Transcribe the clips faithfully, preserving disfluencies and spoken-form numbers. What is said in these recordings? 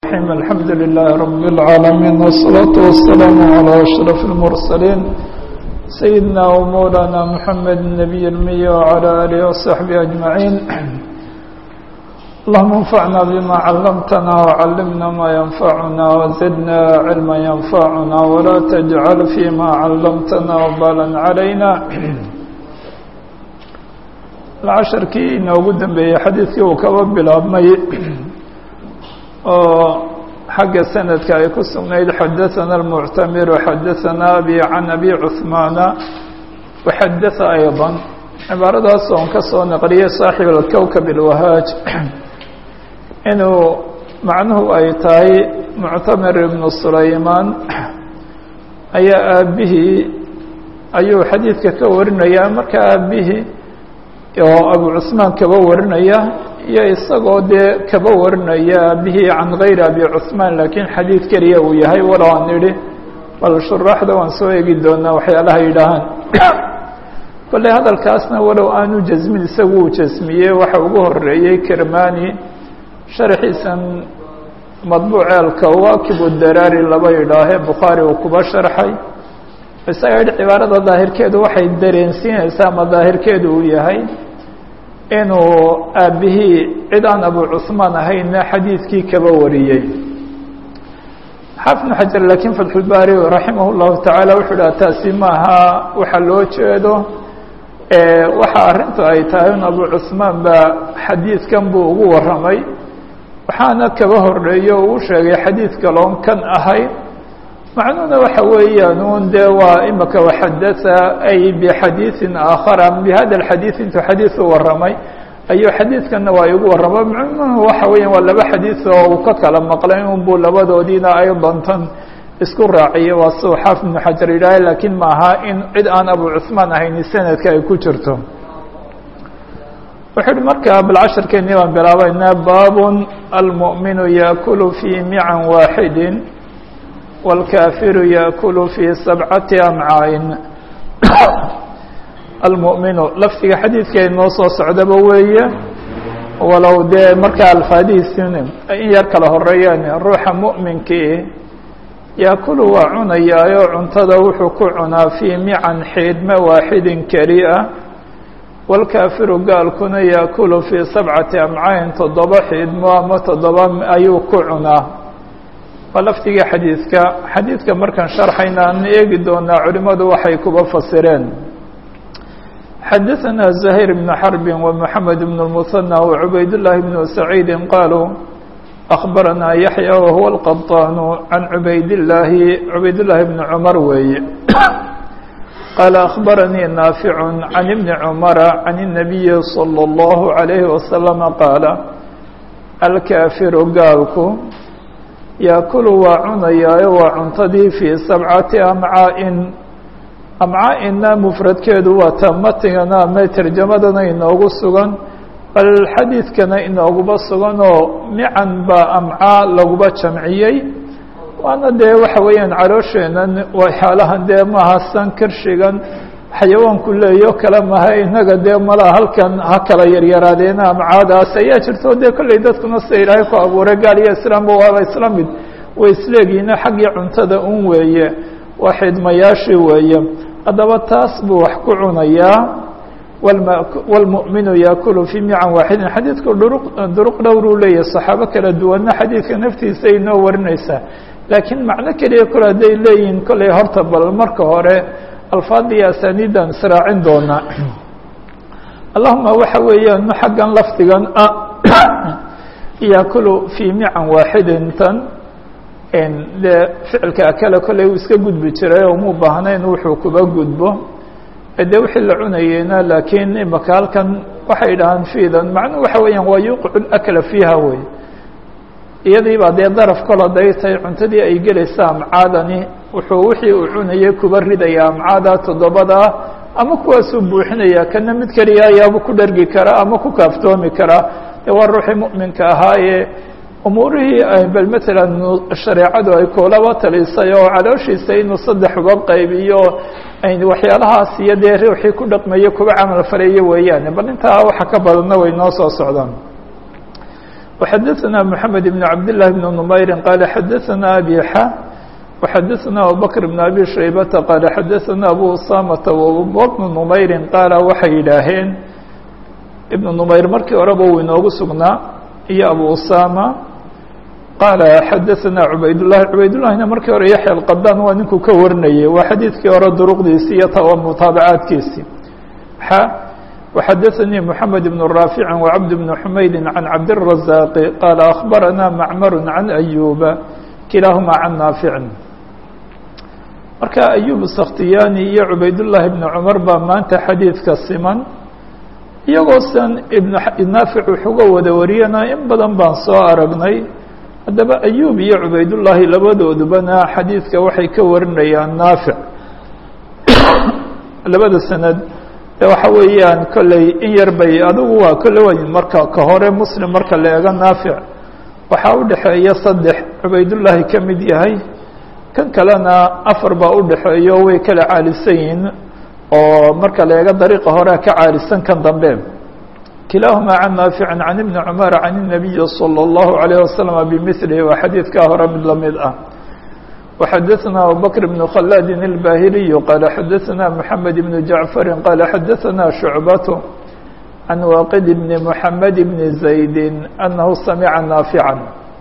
الحمد لله رب العالمين والصلاة والسلام على أشرف المرسلين سيدنا ومولانا محمد النبي المي وعلى آله وصحبه أجمعين. اللهم انفعنا بما علمتنا وعلمنا ما ينفعنا وزدنا علما ينفعنا ولا تجعل فيما علمتنا وبالا علينا. العشر كي نوجد به حديث وكباب بالأبمي حق السنة كي كسمنيد حدثنا المعتمر وحدثنا أبي عن أبي عثمان وحدث أيضا عبارة أصلا كصون قرية صاحب الكوكب الوهاج إنه معنه أيتاي معتمر بن سليمان أي أبيه أي حديث كورنا يا مركا أبيه أبو عثمان كورنا يا يا إسقى ده كبورنا يا به عن غير أبي عثمان لكن حديث كريه وياهي ولا نري ولا شرح ده وانسوي جدنا وحيالها يدهن كل هذا الكاسنا ولو أنو جزمي سووا جسمية وحوجه الرئي كرماني شرح اسم مطبوع الكواكب والدراري اللي بيضاه بخاري وكبا شرحي بس أيد عبارة ظاهر كده واحد درينسين اسم ظاهر كده وياهي إنه أبيه عدان أبو عثمان هينا حديث كي كبوريي حفن حجر لكن فتح الباري رحمه الله تعالى وحلا تاسمها وحلوش إدو إيه وحارنت أيتاين أبو عثمان بحديث كان بوغو ورمي وحانا كبهر ريو وشاقي حديث كلام كان أهي معنونا وحويا نون دوا إمك وحدث أي بحديث آخر بهذا الحديث انت حديث ورمي أي حديث كان وايق ورمي معنونا وحويا ولا بحديث وكك لما قلنا بول لبدو دينا أيضا تن اسكر راعية والصحاف من حجر الله لكن معها إن عد أن أبو عثمان هين السنة كي كترتم وحد مركب بالعشر كنيوان بلاوين باب المؤمن يأكل في معا واحد والكافر يأكل في سبعة أمعاء. المؤمن لفظ حديث كي نوصل سعد بوية ولو ده مركع الحديث إن يركله الريان الروح مؤمن كي يأكل وعنا يعن تدوح كعنا في معا حيدم واحد كريئة والكافر قال كنا يأكل في سبعة أمعاء تضبح حيدم ومتضبم أيو كعنا ولفتي حديثك حديثك مركن شرحينا أن يجدون علماء وحيكب فسرين. حدثنا زهير بن حرب ومحمد بن المثنى وعبيد الله بن سعيد قالوا أخبرنا يحيى وهو القطان عن عبيد الله عبيد الله بن عمر وي قال أخبرني نافع عن ابن عمر عن النبي صلى الله عليه وسلم قال الكافر قالكم يأكل وعنيا وعنتدي في سبعة أمعاء أمعاءنا مفرد كيدو وتمتنا ما ترجمتنا إنه سجن الحديث كان إنه بسجن معا بأمعاء لغبة شمعيي وأنا ده وحويا عروشنا وحالها ده ما هسن كرشجن حيوان كله يو كلام هاي نقد ده ملا هل كان هكلا يريرادينا معادا سيأشرتو ده كل يدك نصير هاي كأبو رجال يسلم وهذا إسلام ويسلقينا حق عنتدا أموية واحد ما ياشي ويا أدوات تاسب وحكونا يا والمؤمن يأكل في معا واحد حديث كل درق درق دورو لي الصحابة كلا دوانا حديث نفتي سينا ورنيسا لكن معنى كده يأكل هذي لين كل هرتب المركه الفاضي سنيدا سراعين دونا اللهم وحويا حقا لفتقا يأكل في معا واحد تن إن فعل كأكل كله ويسك قد بترى ومو بهنين وحوكب قد به الدوح العنينا لكن مكال كان وحيدان فيدا معنى وحويا ويوقع الأكل فيها وي يدي بعد ظرف كل دايتي عنتدي أي جلسام عادني وحوحي وعنيا كبرد يا معادا تضبدا أما كو سبوحنيا كنا متكريا يا أبو كدرجي كرا أما كو كافتومي كرا يوروح مؤمن كهاي أموره بل مثلا الشريعة أي كولا وتليسيو على شيء سين صدح بقى بيو أي وحيالها سيادة روحي كدق ما يكون عمل فريق ويانا بل انت وحكى بدنا ويناص السعودان وxadثna محamed بن cabd للh بن نmayri qala xadثna abi xa وxadثna abubكر بن abi shaybata qala xadثna abu usamata وبن نmayri qaala waxay yidhaaheen ibn نmayr markii horeba uu inoogu sugnaa iyo abu usama qaala xadaثna cubaydالlahi cubaydالlahina markii hore yaxya الqadan waa ninkuu ka warinayay waa xadiidkii hore duruqdiisii iyo mutaabacaadkiisii xa وxadثnii محamed بن raafic وcabd بن xumaydi can cabdالرaزاq qaala أخbarana macmar can أyuba kilaahuma can naafic marka ayub sakhtiyani iyo cubaydالlahi بn cmar baa maanta xadiidka siman iyagoo san naafic wuxuga wada wariyana in badan baan soo aragnay haddaba ayub iyo cubaydullaahi labadoodubana xadiidka waxay ka warinayaan naafic labada sanad waxa weeyaan kolley in yar bay adigu waa kolle way marka ka hore muslim marka la eego naafic waxaa u dhexeeya saddex cubaydullaahi ka mid yahay kan kalena afar baa u dhexeeyo way kala caalisan yihiin oo marka la eego dariiqa hore ka caalisan kan dambe kilaahuma can naafic can ibni cumar can الnabiyi salى اllahu عalayه wasalam bimilihi waa xadiidkaa hore mid lamid ah وxadثna abubكر بن khلاد الbاhiliي qال xadثna محamed بن جaعفر qال xadثna شhuعبة عن واqد بن محamed بن زaيد أنه samca ناaفعا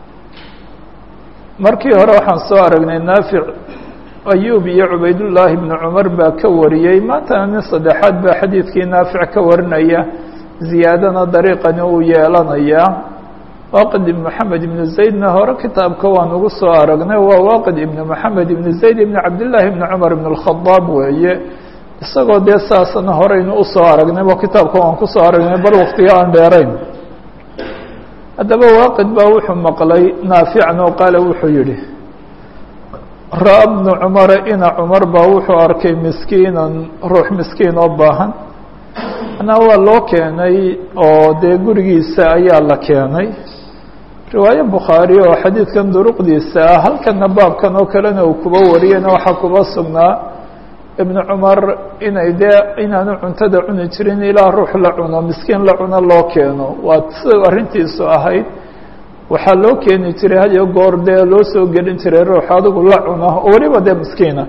markii hore waxaan soo aragnay naafic ayub iyo cubaydاللahi بن cmar baa ka wariyey maantana nin saddexaad baa xadiidkii naafic ka warinaya ziyaadana dariiqani uu yeelanaya waaqid ibn moxamed ibnu zaydna hore kitaabka waan ugu soo aragnay waa waaqid ibn moxamed ibn zayd ibn cabdillaahi ibn cumar ibn اlkhadaab weeye isagoo dee saasana horeynu usoo aragnay bo kitaabka waan kusoo aragnay bal waktiga aan dheerayn haddaba waaqid baa wuxuu maqlay naafican oo qaale wuxuu yihi ra-a bnu cumara ina cumar baa wuxuu arkay miskiinan ruux miskiin oo baahan anaa waa loo keenay oo dee gurigiisa ayaa la keenay riwaayo bukhaari oo xadiidkan duruqdiisa ah halkana baabkan oo kalena uu kuba wariyena waxaa kuba sugnaa ibnu cumar inay dee inaanu cuntada cuni jirin ilaa ruux la cuno miskiin la cuno loo keeno waa sida arrintiisu ahayd waxaa loo keeni jiray had iyo goor dee loo soo gelin jiray ruux adigu la cuno oo weliba dee miskiina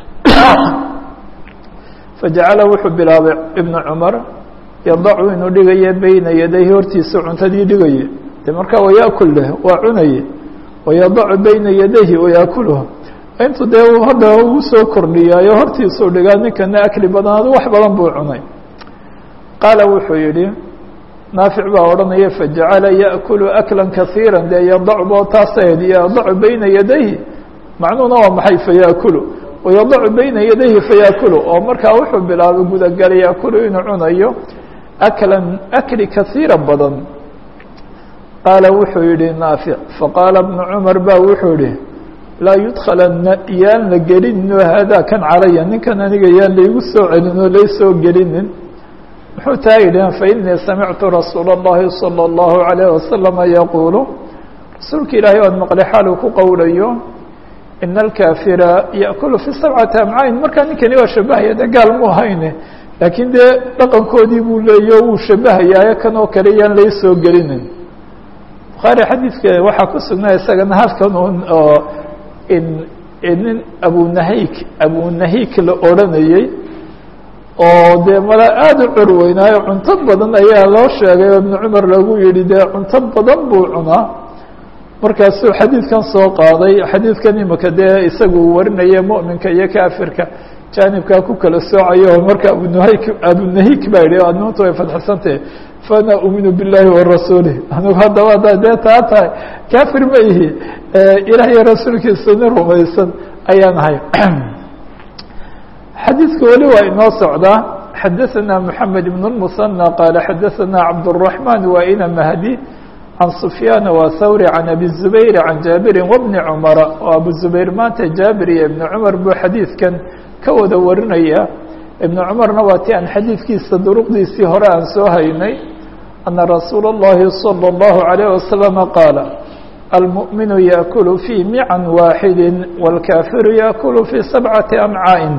fajacala wuxuu bilaabay ibnu cumar yadacu inuu dhigaye beyna yadayhi hortiisa cuntadii dhigaye de markaa wayaakul leh waa cunaye wayadacu beyna yadayhi wayaakuluh intuu dee hadda ugu soo kordhiyaayo hortiisuu dhigaa ninkana akli badan adu wax badan buu cunay qaala wuxuu yihi naafic baa odhanaya fajacala yaأkulu akla kasiira dee yadacu bo taaseed yadacu beyna yadayhi macnuhuna waa maxay fayaakulu wayadacu beyna yadayhi fayaakulu oo markaa wuxuu bilaabay gudagalay yaakulu inuu cunayo aklan akli kasiira badan qaala wuxuu yihi naafic faqaala bnu cumar ba wuxuu yihi laa yudkhalana yaan la gelino haadaa kan calaya ninkan aniga yaan laygu soo celin oo laysoo gelinin muxuu taa yidhahn fainii samictu rasuula اllahi salى اllahu عalayه wasalama yaquulu rasuulka ilaahay oad maqlay xaaluu ku qowlayo ina alkaafira yaأkulu fi sabcati amcaayin markaa ninkani waa shabahaya de gaal mu ahayne laakiin dee dhaqankoodii buu leeyo wuu shabahayaayo kan oo kale yaan laysoo gelinin bukhaari xadiidka waxaa ku sugnaa isagana halkan un oo in nin abunahik abunahik la odranayey oo dee mala aada u curweynaayo cunto badan ayaa loo sheegay oo ibnu cumar lagu yihi dee cunto badan buu cunaa markaasuu xadiidkan soo qaaday xadiidkan imika dee isagu warinaya mu'minka iyo kaafirka jaanibkaa ku kala soocayo marka abunahik abunahik baa yihi adnuunta way fadxisantahe faana uminu biاllahi wa rasuulih anugu haddaba hadda dee taa tahay kaafir ma ihi ilaah iyo rasuulkiisa nin rumaysan ayaan ahay xadiidka weli waa inoo socdaa xadaثana moxamed ibn الmusanى qaala xadaثana cabdالرaحman waa ina mahdi can sufyaan wa thawri can abi zubayr can jaabiri wabni cumara oo abu zubayr maanta jaabir iyo ibni cumar buu xadiidkan ka wada warinaya ibnu cumarna waa ti aan xadiidkiisa duruqdiisii hore aan soo haynay ana rasuula اllahi salى اllahu عalayه wasalama qaala almuؤminu yaأkulu fii mican waaxidi wاlkaafiru yaأkulu fii sabcati amcaaءin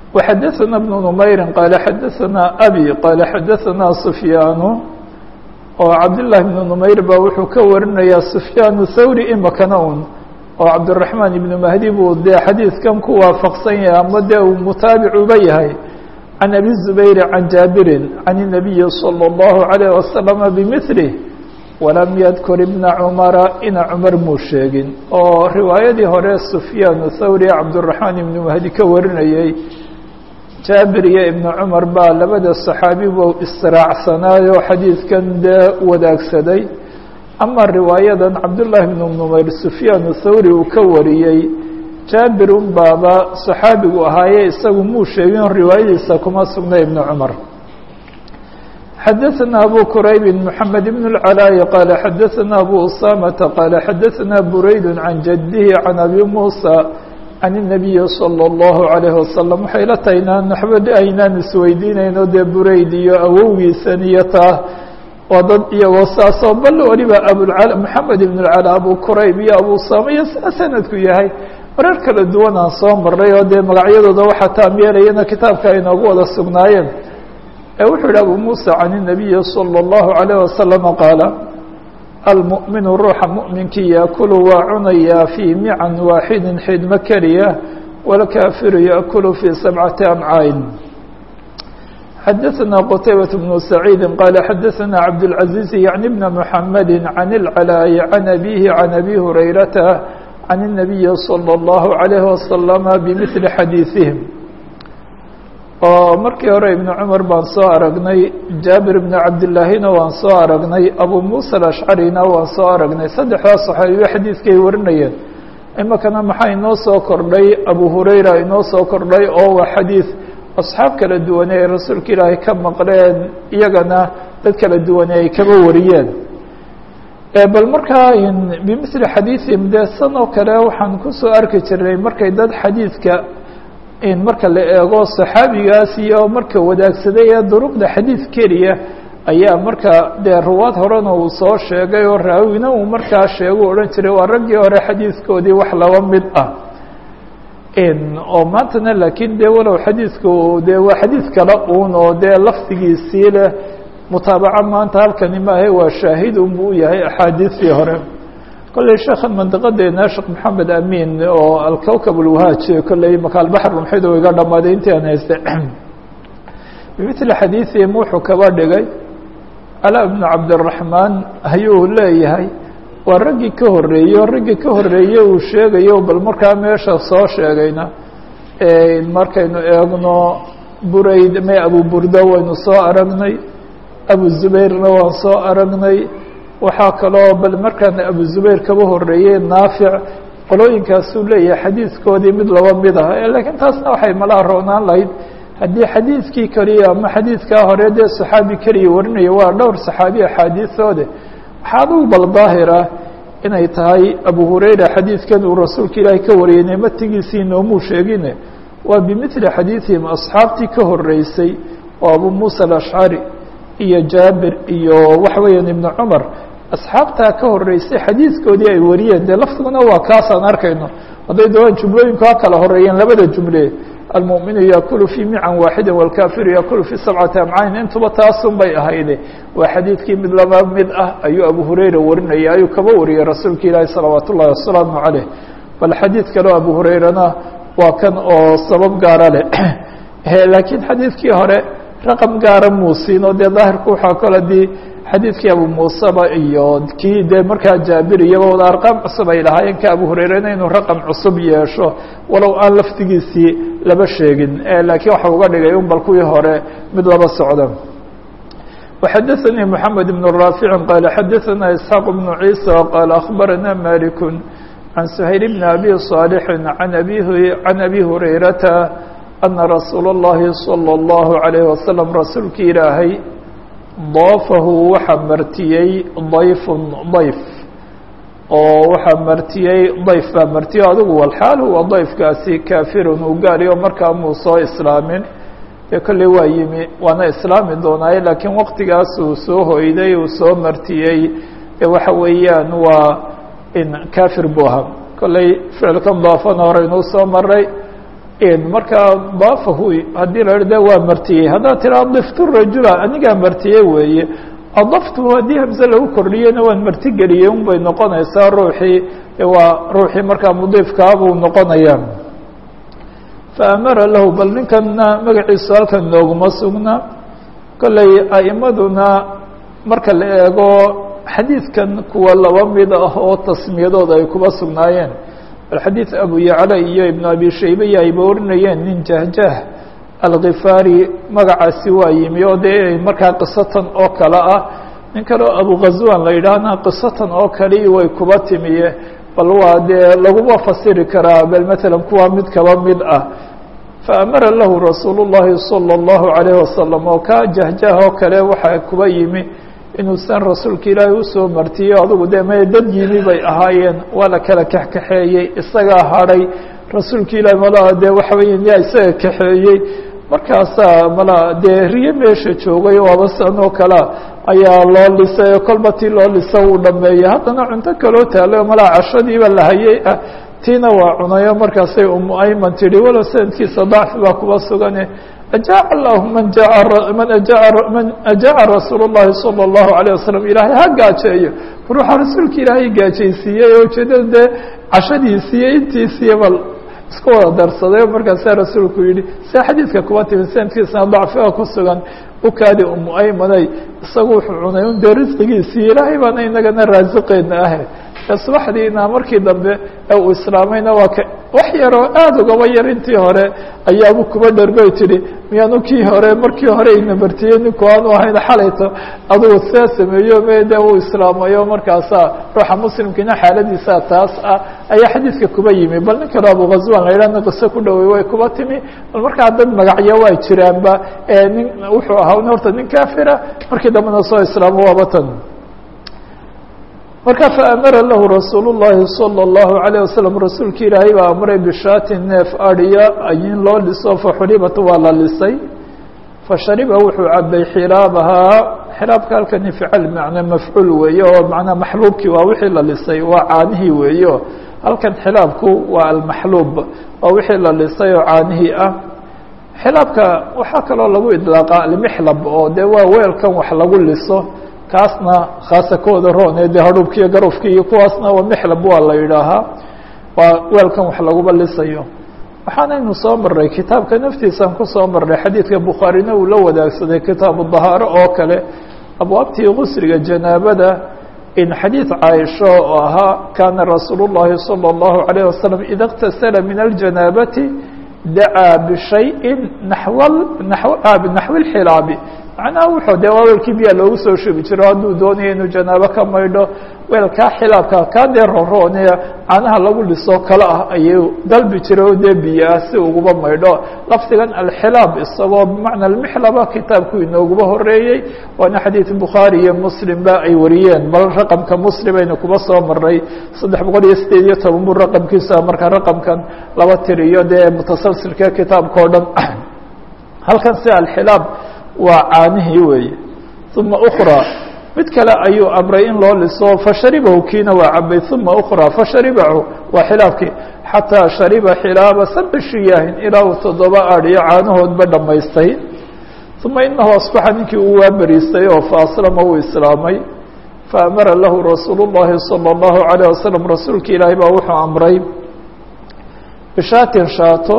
وxadaثana bnu numayri qaala xadaثana abi qaala xadaثana sufyaanu oo cabdاللahi بن نmayr ba wuxuu ka warinayaa سfyaan الthawri imakana un oo cabdالرaحman iبn mahdi buu dee xadiidkan ku waafaqsan yahay ama dee uu mutaabic uba yahay can abi الزubayr can jaabirin can النabiyi slى الlaهu عalيه وasلم bmثlه walam yadkur ibna cumara ina cumar muu sheegin oo riwaayadii hore sufyaan thawri cabdالرaحmaan ibnu mahdi ka warinayey jaabir iyo ibna cumar baa labada صaxaabi buu israacsanaayo xadiidkan dee wadaagsaday ama riwaayadan cabdالlahi ibnu numayr sufyaan thawri uu ka wariyey jaabir un baaba صaxaabigu ahaaye isagu muu sheegin riwaayadiisa kuma sugnay ibna cumar xadaثna abu qurayb mحamed بن العلاء qال xadaثna abu usamةa qال xadaثna burayd can jadihi can abi muسى can النabiyi slى الlaهu عalيه wasaلم waxay la tahay inaan waxba aynaan isweydiinayno dee burayd iyo awowgiisan iyo taa waa dad iyagoo saasoo bal waliba abul mحamed بن العلاء abu qurayb iyo abu usama iyo saa sanadku yahay marar kala duwan aan soo maray oo dee magacyadooda waxaa taam yeelayana kitaabka ay noogu wada sugnaayeen wuxuu yihi abu muسى can النabiyi slى الlaهu عalيه wasaلم qaala almuؤminu ruuxa muؤminkii yaakulu waa cunayaa fii mican waaxidi xidmo keliya wاlkaafiru yaakulu fii sabcati amcaain xadaثna qtaybaة بن سacيidi qaala xadaثna cabdالعaزيiز yaعni bna mحamedi can الcalاaءi can abihi can abi hurayrata can النabiyi slى الlaهu عalيه wasaلم bmثli xadiiثihim oo markii hore ibnu cumar baan soo aragnay jaabir ibnu cabdillaahina waan soo aragnay abu muusa alashcarina waan soo aragnay saddexdaas saxaabiyo xadiidkay warinayeen imakana maxaa inoo soo kordhay abu hurayra inoo soo kordhay oo waa xadiid asxaab kala duwane ay rasuulka ilaahay ka maqleen iyagana dad kala duwane ay kaba wariyeen bal markaa bimithli xadiiثihim dee san oo kale waxaan kusoo arki jirnay markay dad xadiidka in marka la eego صaxaabigaas iyo marka wadaagsaday ee duruqda xadiid keliya ayaa marka dee ruwaad horena uu soo sheegay oo raawina uu markaa sheegu odhan jiray waa raggii hore xadiidkoodii wax laba mid ah oo maantana laakiin dee walow xadiidku dee waa xadiid kale uun oo dee lafdigiisii leh mutaabaco maanta halkani maahe waa shaahid unbu u yahay axaadiistii hore kolley sheekhan mandiqadeena sheekh maxamed amin oo alkowkab ulwahaaji kolley makaalbaxr rumxid oo iga dhammaaday intii aan haystay bimithli xadiiثihim wuxuu kaba dhigay calaa bnu cabdiraxmaan ayuu leeyahay waa raggii ka horeeyo raggii ka horeeye uu sheegayo bal markaa meesha soo sheegayna markaynu eegno burayd may abu burda waynu soo aragnay abu zubayrna waan soo aragnay waxaa kaloo bal markaan abu zubayr kaba horeeyey naafic qolooyinkaasuu leeyahay xadiidkoodii mid laba mid ah lakiin taasna waxay malaha roonaan lahayd haddii xadiidkii keliya ama xadiidkaa hore dee saxaabi keliya warinaya waa dhowr saxaabi axaadiisoode waxaa adugu bal daahira inay tahay abu hurayra xadiidkan uu rasuulka ilaahay ka wariyey nimatigiisii noomuu sheegine waa bimithli xadiiثihim asxaabtii ka horeysay oo abu muusa alashcari iyo jaabir iyo waxa weeyaan ibnu cumar asxaabtaa ka horeysay xadiidkoodii ay wariyeen dee laftiguna waa kaasaan arkayno hadday doonaan jumlooyinku ha kala horeeyeen labada jumle almuؤminu yaakulu fii mican waaxidi wاlkaafiru yaakulu fii sabcati amcayn intuba taasun bay ahayde waa xadiidkii mid laba mid ah ayuu abu hurayra warinaya ayuu kaba wariyey rasuulka ilaahi salawaat ullahi wasalaamu caleyh bal xadiid kaleo abu hurayrana waa kan oo sabab gaara leh laakiin xadiidkii hore raqam gaara muu siin oo dee daahirku waxaa kale hadii xadiidkii abu muuseba iyo kii dee markaa jaabir iyaba wada arqaam cusub ay lahaayeen ka abu hurayrana inuu raqam cusub yeesho walow aan laftigiisii laba sheegin laakiin waxa uga dhigay un bal kuwii hore mid laba socda وxadaثnii mحamed بن raafic qaala xadaثna isxaaq بن ciisa qaala akhbarana malik can shayl bn abi صaalح an abi can abi hurayrata ana rasuul الlahi salى الlahu عalيه wasalam rasuulki ilaahay daafahu waxaa martiyey dayfun dayf oo waxaa martiyey dayf baa martiyo adigu walxaal huwa dayfkaasi kaafirun uu gaariyo markaa muu soo islaamin dee kolley waa yimi waana islaami doonaaye laakiin waqtigaas uu soo hoyday uu soo martiyey ee waxa weeyaan waa in kaafir buu ahaa kolley ficilkan daafana hore inuu soo maray markaa daafahu haddii la de waa martiyey haddaad tiraa diftu rajula anigaa martiyey weeye adaftu haddii hamse lagu kordhiyena waan martigeliyey un bay noqonaysaa ruuxii waa ruuxii markaa mudiifkaa buu noqonaya faamara lahu bal ninkana magaciisu halkan nooguma sugna kolley a'imaduna marka la eego xadiidkan kuwa laba mid ah oo tasmiyadooda ay kuba sugnaayeen bal xadiid abu yacla iyo ibnu abi shayba iyo ayba warinayeen nin jahjah alkhifaari magacaasi waa yimi oo dee markaa qisatan oo kale ah nin kaleo abu ghazwan la yidhaahna qisatan oo kale way kuba timiye bal waa dee laguma fasiri karaa bal matalan kuwa mid kaba mid ah faamara lahu rasuulu llahi salى اllahu عalayh wasalam oo ka jahjah oo kale waxaa kuba yimi inuusan rasuulka ilaahay usoo martiyo adugu dee me dad yimi bay ahaayeen waa la kala kaxkaxeeyey isagaa hadhay rasuulka ilaahay malaa dee waxa weya yaa isaga kaxeeyey markaasaa malaa dee riyo meesha joogay waaba san oo kalea ayaa loo lisay oo kolba tii loo lisa uu dhameeyey haddana cunto kaloo taalo malaa cashadiiba la hayay ah tiina waa cunayo markaasay umu ayman tidhi walow sanadkiisa dacfi baa kuba sugane ajaaca allahu man jaa man ajaa man ajaaca rasuul اllahi salى اllahu عalيه wasalam ilaahay ha gaajeeyo ruuxa rasuulka ilaahay gaajaysiiyey oo ujeedada dee cashadiisiiyo intiisiiyo bal isku wada darsaday markaasaa rasuulku yihi sia xadiidka kuba timi sanadkiisana dacfiga ku sugan ukaadi umu aymanay isagu wuxuu cunay un dee risqigiisii ilaahay baana inagana raasiqeena ahe subaxdiina markii dambe ee uu islaamayna waa ka wax yaroo aada ugaba yar intii hore ayaabu kuba dharbay tidhi miyaanu kii hore markii hore ina martiyey ninku aanu ahayn xalayto adugu saa sameeyo me de uu islaamayo markaasaa ruuxa muslimkiina xaaladiisa taas ah ayaa xadiidka kuba yimi bal nin kalo abu ghazwan la yidhahna qiso ku dhowey way kuba timi bal markaa dad magacyo waa jiraanba nin wuxuu ahaa horta nin kafira markii dambena soo islaamo waaba tan marka faamara lahu rasuul الlahi salى الlahu عalيه wasalam rasuulka ilaahay baa amray bishaati neef adhiya in loo liso faxuribat waa la lisay fashariba wuxuu cabay xilaabahaa xilaabka halkani ficl macna mafcuul weeye oo macnaa maxluubkii waa wixii la lisay waa caanihii weeyo halkan xilaabku waa almaxluub waa wixii la lisay oo caanihii ah xilaabka waxaa kaloo lagu idlaaqa almixlab oo dee waa weelkan wax lagu liso kaasna khaasakooda roone dee hadhuubki iyo garufki iyo kuwaasna waa mixlab waa la yidhaahaa waa weelkan wax laguba lisayo waxaanaynu soo maray kitaabka naftiisaan kusoo marnay xadiidka bukhaarina uu la wadaagsaday kitaabu dahaaro oo kale abwaabtii gusriga janaabada in xadiid caaisho oo ahaa kaana rasuul الlahi salى الlahu عalيه wasalam ida اktasala min aljanaabati dacaa bishayin naxw naxwi اlxilaabi macnaha wuxuu dee waa weelkii biyaa loogu soo shubi jiro hadduu doonayo inuu janaabo ka maydho weelkaa xilaabka kaa dee roroone caanaha lagu lisoo kale ah ayuu dalbi jiray oo dee biyaa si uguba maydho lafdigan alxilaab isagoo bimacna almixlaba kitaabku inooguba horeeyey waana xadiid bukhaari iyo muslimba ay wariyeen bal raqamka muslim aynu kuba soo maray saddex boqol iyo sideed iyo toban buu raqamkiisa markaa raqamkan laba tiriyo dee mutasalsilka kitaabka o dhan halkan si alxilaab waa caanihii weeye uma ukra mid kale ayuu amray in loo liso fasharibahu kiina waa cabay uma ukra fasharibahu waa xilaabkii xataa shariba xilaaba sabci shiyaahin ilaa uu toddoba adhiyo caanahoodba dhammaystay uma inahu asbaxa ninkii uu waa beriistay oo faaslama uu islaamay faamara lahu rasuul الlahi salى الlahu عalيه wasalam rasuulka ilaahay baa wuxuu amray bishaatin shaato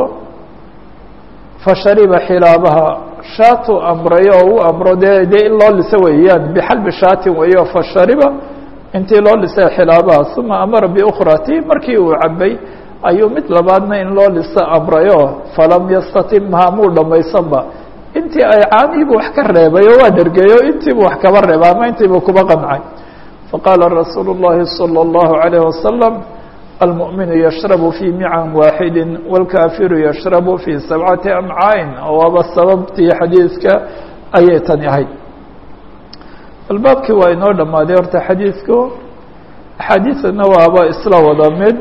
fashariba xilaabaha shaatu amray oo u amro dee dee in loo liso weeyaan bixalbi shaatin weeyo fashariba intii loo lisay xilaabaha uma amara biukra tii markii uu cabay ayuu mid labaadna in loo liso amrayo falam yastatimha muu dhamaysanba intii ay caanihiibu wax ka reebay oo waa dhergeeyo intiibu wax kaba reeba ama intiibu kuba qancay faqaala rasuulu الlahi salى الlahu عalيه wasalam almuؤminu yashrabu fii mican waaxidi wاlkaafiru yashrabu fii sabcati amcaain waaba sababtii xadiidka ayay tani ahayd albaabkii waa inoo dhammaaday horta xadiidku axaadiidana waaba isla wada mid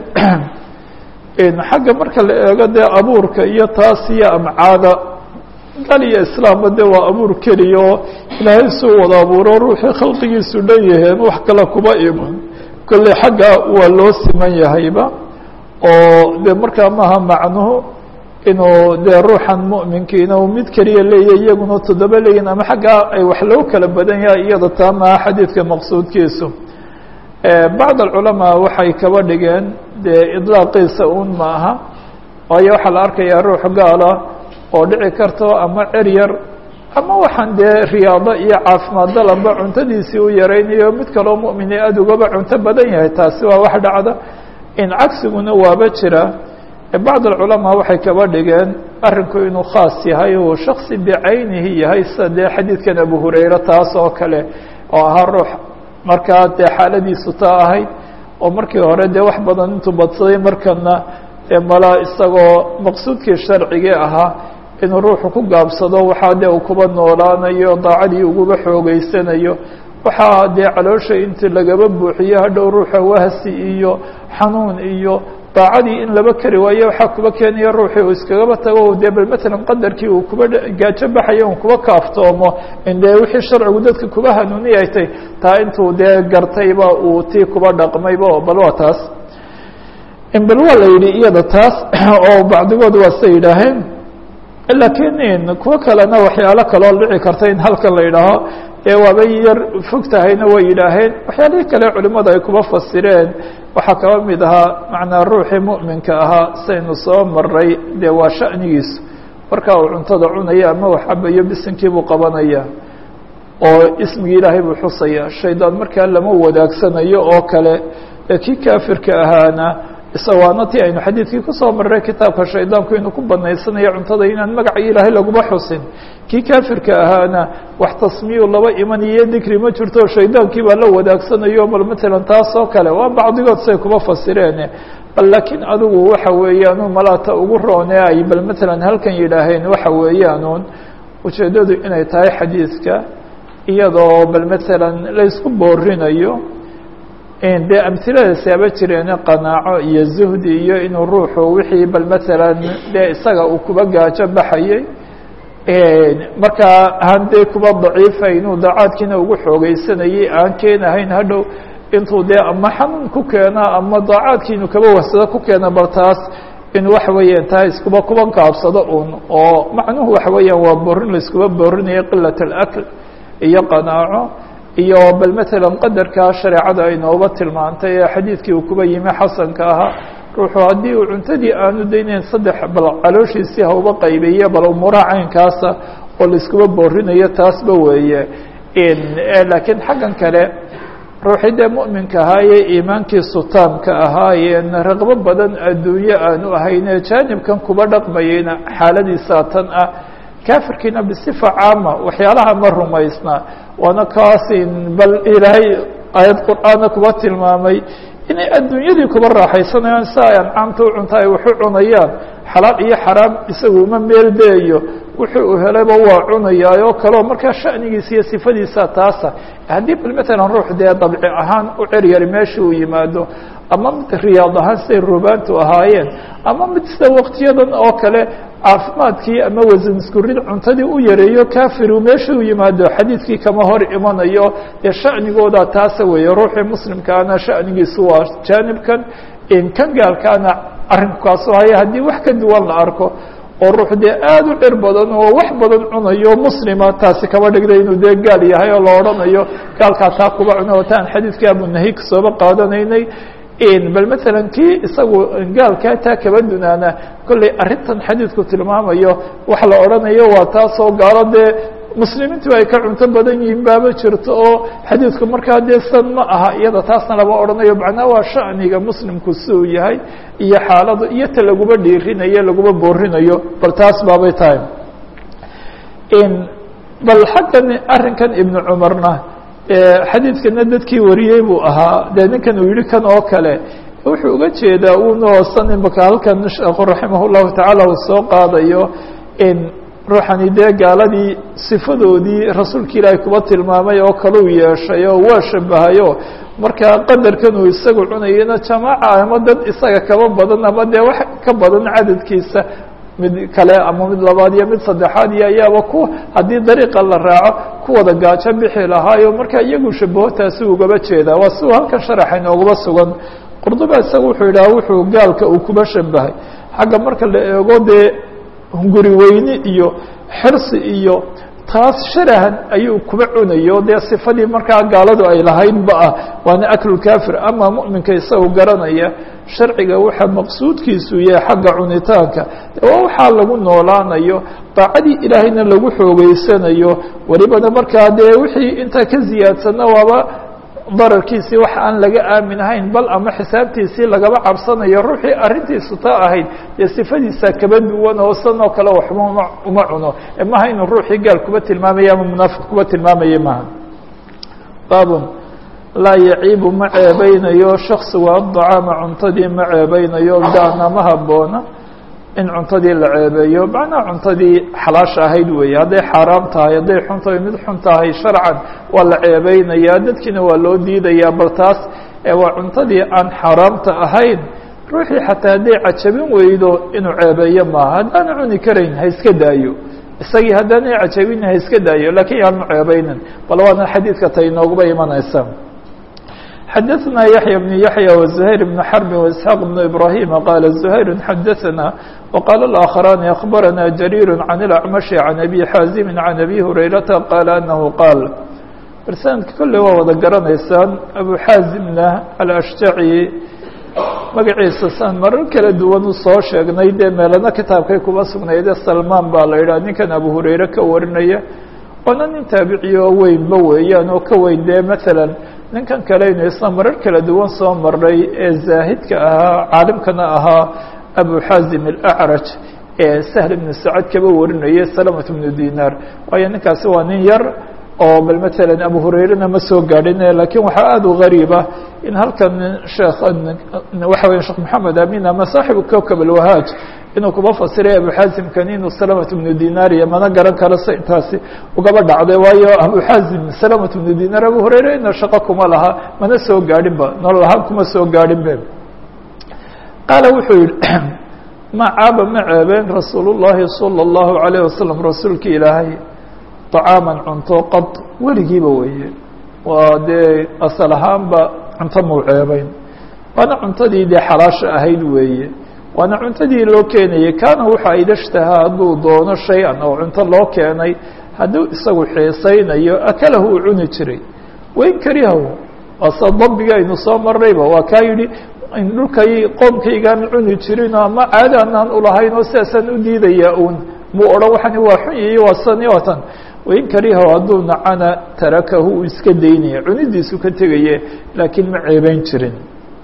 xagga marka la eego dee abuurka iyo taas iyo amcaada gal iyo islaamba dee waa abuur keliya oo ilaahay suu wada abuuro ruuxii khalqigiisu dhan yaheen wax kale kuba iman kolley xagga waa loo siman yahayba oo dee markaa maaha macnuhu inuu dee ruuxan mu'minkiina uu mid keliya leeyahy iyaguna toddoba leeyihin ama xaggaa ay wax loo kala badan yahay iyada taa maha xadiidka maqsuudkiisu bacd alculamaa waxay kaba dhigeen dee idlaaqiisa un ma aha waayo waxaa la arkayaa ruux gaala oo dhici karto ama cer yar ama waxaan dee riyaado iyo caafimaad dalaba cuntadiisii u yaraynayo mid kaloo mu'mine aada ugaba cunto badan yahay taasi waa wax dhacda in cagsiguna waaba jira bacd alculamaa waxay kaba dhigeen arrinku inuu khaas yahay uu shaksi bicaynihi yahay sida dee xadiidkan abu hurayra taas oo kale oo ahaa ruux markaa dee xaaladiisu taa ahayd oo markii hore dee wax badan intuu badsaday markana dee mala isagoo maqsuudkii sharcigii ahaa inuu ruuxu ku gaabsado waxaa dee uu kuba noolaanayo daacadii uguba xoogeysanayo waxaa dee caloosha intii lagaba buuxiyo hadhow ruuxa wahsi iyo xanuun iyo daacadii in laba kari waayo waxaa kuba keenaya ruuxii uu iskagaba tago dee bal matalan qadarkii uu kuba gaajo baxayo un kuba kaaftoomo in dee wixii sharcigu dadka kuba hanuuni ay tay taa intuu dee gartayba uu tii kuba dhaqmayba bal waa taas in bal waa la yidhi iyada taas oo bacdigood waa say yidhaaheen lakiin kuwo kalena waxyaalo kaloo dhici karta in halkan la yidhaaho ee waaba yar fog tahayna way yidhaaheen waxyaalihii kale culimada ay kuba fasireen waxaa kaba mid ahaa macnaa ruuxii mu'minka ahaa saynu soo maray dee waa sha'nigiisu markaa uu cuntada cunaya ama wax cabayo bisinkii buu qabanaya oo ismigii ilaahay buu xusaya shaydaan markaa lama wadaagsanayo oo kale ee kii kaafirka ahaana isawaana ti aynu xadiidkii kusoo maray kitaabka shaydaanku inuu ku banaysanayo cuntada inaan magaca ilaahay laguma xusin kii kaafirka ahaana wax tasmiyu laba iman iyo dikri ma jirto shaydaankii baa la wadaagsanayo bal matalan taas oo kale waa bacdigood say kuma fasireen bal laakiin adigu waxa weeyaan malaata ugu roone ay bal matalan halkan yidhaaheen waxa weeyaanuun ujeeddadu inay tahay xadiidka iyadoo bal matalan la isku boorinayo dee amhiladaasi aba jireen qanaaco iyo zuhdi iyo inuu ruuxu wixii bal matalan dee isaga uu kuba gaajo baxayay markaa aan dee kuba daciifay inuu dacaadkiina ugu xoogeysanayay aan keenahayn hadhow intuu dee ama xanuun ku keena ama dacaadkii inuu kaba wahsado ku keena bal taas inuu waxa weeyaan taa iskuba kuba gaabsado un oo macnuhu waxa weeyaan waa boorin la iskuba boorinayo qilat alakl iyo qanaaco iyo bal matalan qadarkaa shareecada ay nooba tilmaantay ee xadiidkii uu kuba yimi xasanka ahaa ruuxu haddii uu cuntadii aanu daynayn saddex bal calooshiisii hauba qaybiyo bal umuuraha caynkaasa oo la iskuba boorinayo taasba weeye laakiin xaggan kale ruuxii dee mu'minka ahaaye iimaankiisu taamka ahaayeen raqbo badan adduunyo aanu ahayne jaanibkan kuba dhaqmayeyna xaaladiisaa tan ah kaafirkiina bisifa caama waxyaalaha ma rumaysna waana kaasin bal ilaahay aayad qur'aana kuba tilmaamay inay adduunyadii kuba raaxaysanayaan si ay ancaamta u cunta ay waxu cunayaan xalaal iyo xaraam isagu uma meeldeeyo wuxuu u helayba waa cunayaa oo kaleo markaa sha'nigiisa iyo sifadiisa taasa haddii bal matalan ruux dee dabci ahaan u ceryari meesha uu yimaado ama mid riyaad ahaan siday rubaantu ahaayeen ama mid sida waqtiyadan oo kale caafimaadkii ama wasan iskurid cuntadii u yareeyo kafiru meesha uu yimaado xadiidkii kama hor imanayo dee sha'nigooda taasa weeye ruuxii muslimkaana sha'nigiisu waa jaanibkan kan gaalkaana arrinkaasu haya haddii wax ka duwan la arko oo ruux dee aada u cir badan oo wax badan cunayo muslima taasi kaba dhigda inuu dee gaal yahay oo la odhanayo gaalkaa taa kuba cuno wataan xadiidkii abunahik sooba qaadanaynay bal matalan kii isagu gaalkaa taa kaba dunaana kollay arrintan xadiidku tilmaamayo wax la odhanayo waa taasoo gaalo dee muslimiintu ay ka cunto badan yihiin baaba jirto oo xadiidku markaa dee san ma aha iyada taasna lama odhanayo macnaa waa sha'niga muslimku si uu yahay iyo xaaladu iyo ta laguba dhiirinayo laguba boorinayo bal taas baabay tahay bal xaggan arrinkan ibnu cumarna xadiidkana dadkii wariyey buu ahaa dee ninkan uu yihi kan oo kale wuxuu uga jeedaa unoosan imaka halkan sheekhu raximah llahu tacaala uu soo qaadayo in ruuxani dee gaaladii sifadoodii rasuulka ilaahay kuba tilmaamay oo kale u yeeshay oo waa shabahayo markaa qadarkan uu isagu cunayana jamaaca ama dad isaga kaba badan ama dee wax ka badan cadadkiisa mid kale ama mid labaad iyo mid saddexaad iyo ayaaba ku haddii dariiqa la raaco kuwada gaajo bixi lahaayo markaa iyagu shabaho taasi ugaba jeedaa waa si uu halkan sharaxa inoogaba sugan qurduba isaga wuxuu yidhaha wuxuu gaalka uu kuba shabahay xagga marka la eego dee hunguri weyni iyo xirsi iyo taas sharahan ayuu kuba cunayo dee sifadii markaa gaaladu ay lahaydba ah waana aklulkafir ama mu'minka isagoo garanaya sharciga waxa maqsuudkiisu yahay xagga cunitaanka waa waxaa lagu noolaanayo daacadii ilaahayna lagu xoogeysanayo welibana markaa dee wixii intaa ka ziyaadsana waaba dararkiisii wax aan laga aaminahayn bal ama xisaabtiisii lagaba cabsanayo ruuxii arrintiisu taa ahayd dee sifadiisa kaba duwan oo sanoo kale waxba uma cuno maha inuu ruuxii gaal kuba tilmaamaya ama munaafiq kuba tilmaamaya maha baabun laa yaciibu ma ceebeynayo shaksigu adacaama cuntadii ma ceebeynayo daana ma haboona in cuntadii la ceebeeyo macnaa cuntadii xalaasha ahayd weeye hadday xaaraam tahay hadday xun tahay mid xun tahay sharcan waa la ceebeynayaa dadkiina waa loo diidayaa bal taas waa cuntadii aan xaaraamta ahayn ruuxii xataa hadday cajabin weydo inuu ceebeeyo maaha haddaana cuni karayn ha iska daayo isagii haddaanay cajabin ha iska daayo lakiin yaanu ceebeynin bal waana xadiidka tay inooguba imanaysa xadaثna yaحyى بن yaحyى وزhayr بن xرب وإسحاq بن إبراhيم qال زhayr xadaثna وqال الآkخران أخبرna جرير عن الأعمش عن أbي xاaزم عن أbي هريرةa qال أنه qاal rsanadka kolley waa wada garanaysaan أbو xاaزمna الأشجعي magaciisa san marar kala duwan u soo sheegnay dee meelana kitaabkay kuba sugnayde salman baa la yidhah ninkan abu hurayre ka warinaya waana nin taabiciyo weynba weeyaan oo ka weyn dee mثalا ninkan kale inu isna marar kala duwan soo maray ee zaahidka ahaa caalimkana ahaa abu xaazim alacraj ee sahl ibnu sacad kaba warinayay salamat bnu dinar waayo ninkaasi waa nin yar oo bal matalan abu hurayrena ma soo gaadhin lakiin waxaa aada u gariiba in halkan sheekh waxa weya sheekh maxamed amin ama saaxibu kowkab alwahaaj inuu kuba fasiray abu xaazimkan inuu salamat bnu dinar iyo mana garan karo se intaasi ugaba dhacday waayo abu xaazim salamat bnu dinar abu hurayre ina shaqo kuma laha mana soo gaadhin ba nolol ahaan kuma soo gaadhin be qaala wuxuu yihi ma caaba ma ceebeen rasuul llahi salى اllahu alayh wasalam rasuulka ilaahay طacaaman cunto qad weligiiba weeye waa dee asal ahaanba cunto mau ceebeyn waana cuntadii dee xalaasha ahayd weeye waana cuntadii loo keenayay kaana waxa idashtahaa hadduu doono shay-an oo cunto loo keenay hadduu isagu xiisaynayo akalahu uu cuni jiray wain karihahu waa sa dabbiga aynu soo marnayba waa kaa yidhi dhulkay qoomkaygaan cuni jirin ama caada anaan ulahayn oo sidaasaan u diidayaa uun muu odhan waxani waa xun yihi waa sani watan wain karihahu hadduu nacana tarakahu uu iska daynaya cunidiisu ka tegaye laakiin ma ceebeyn jirin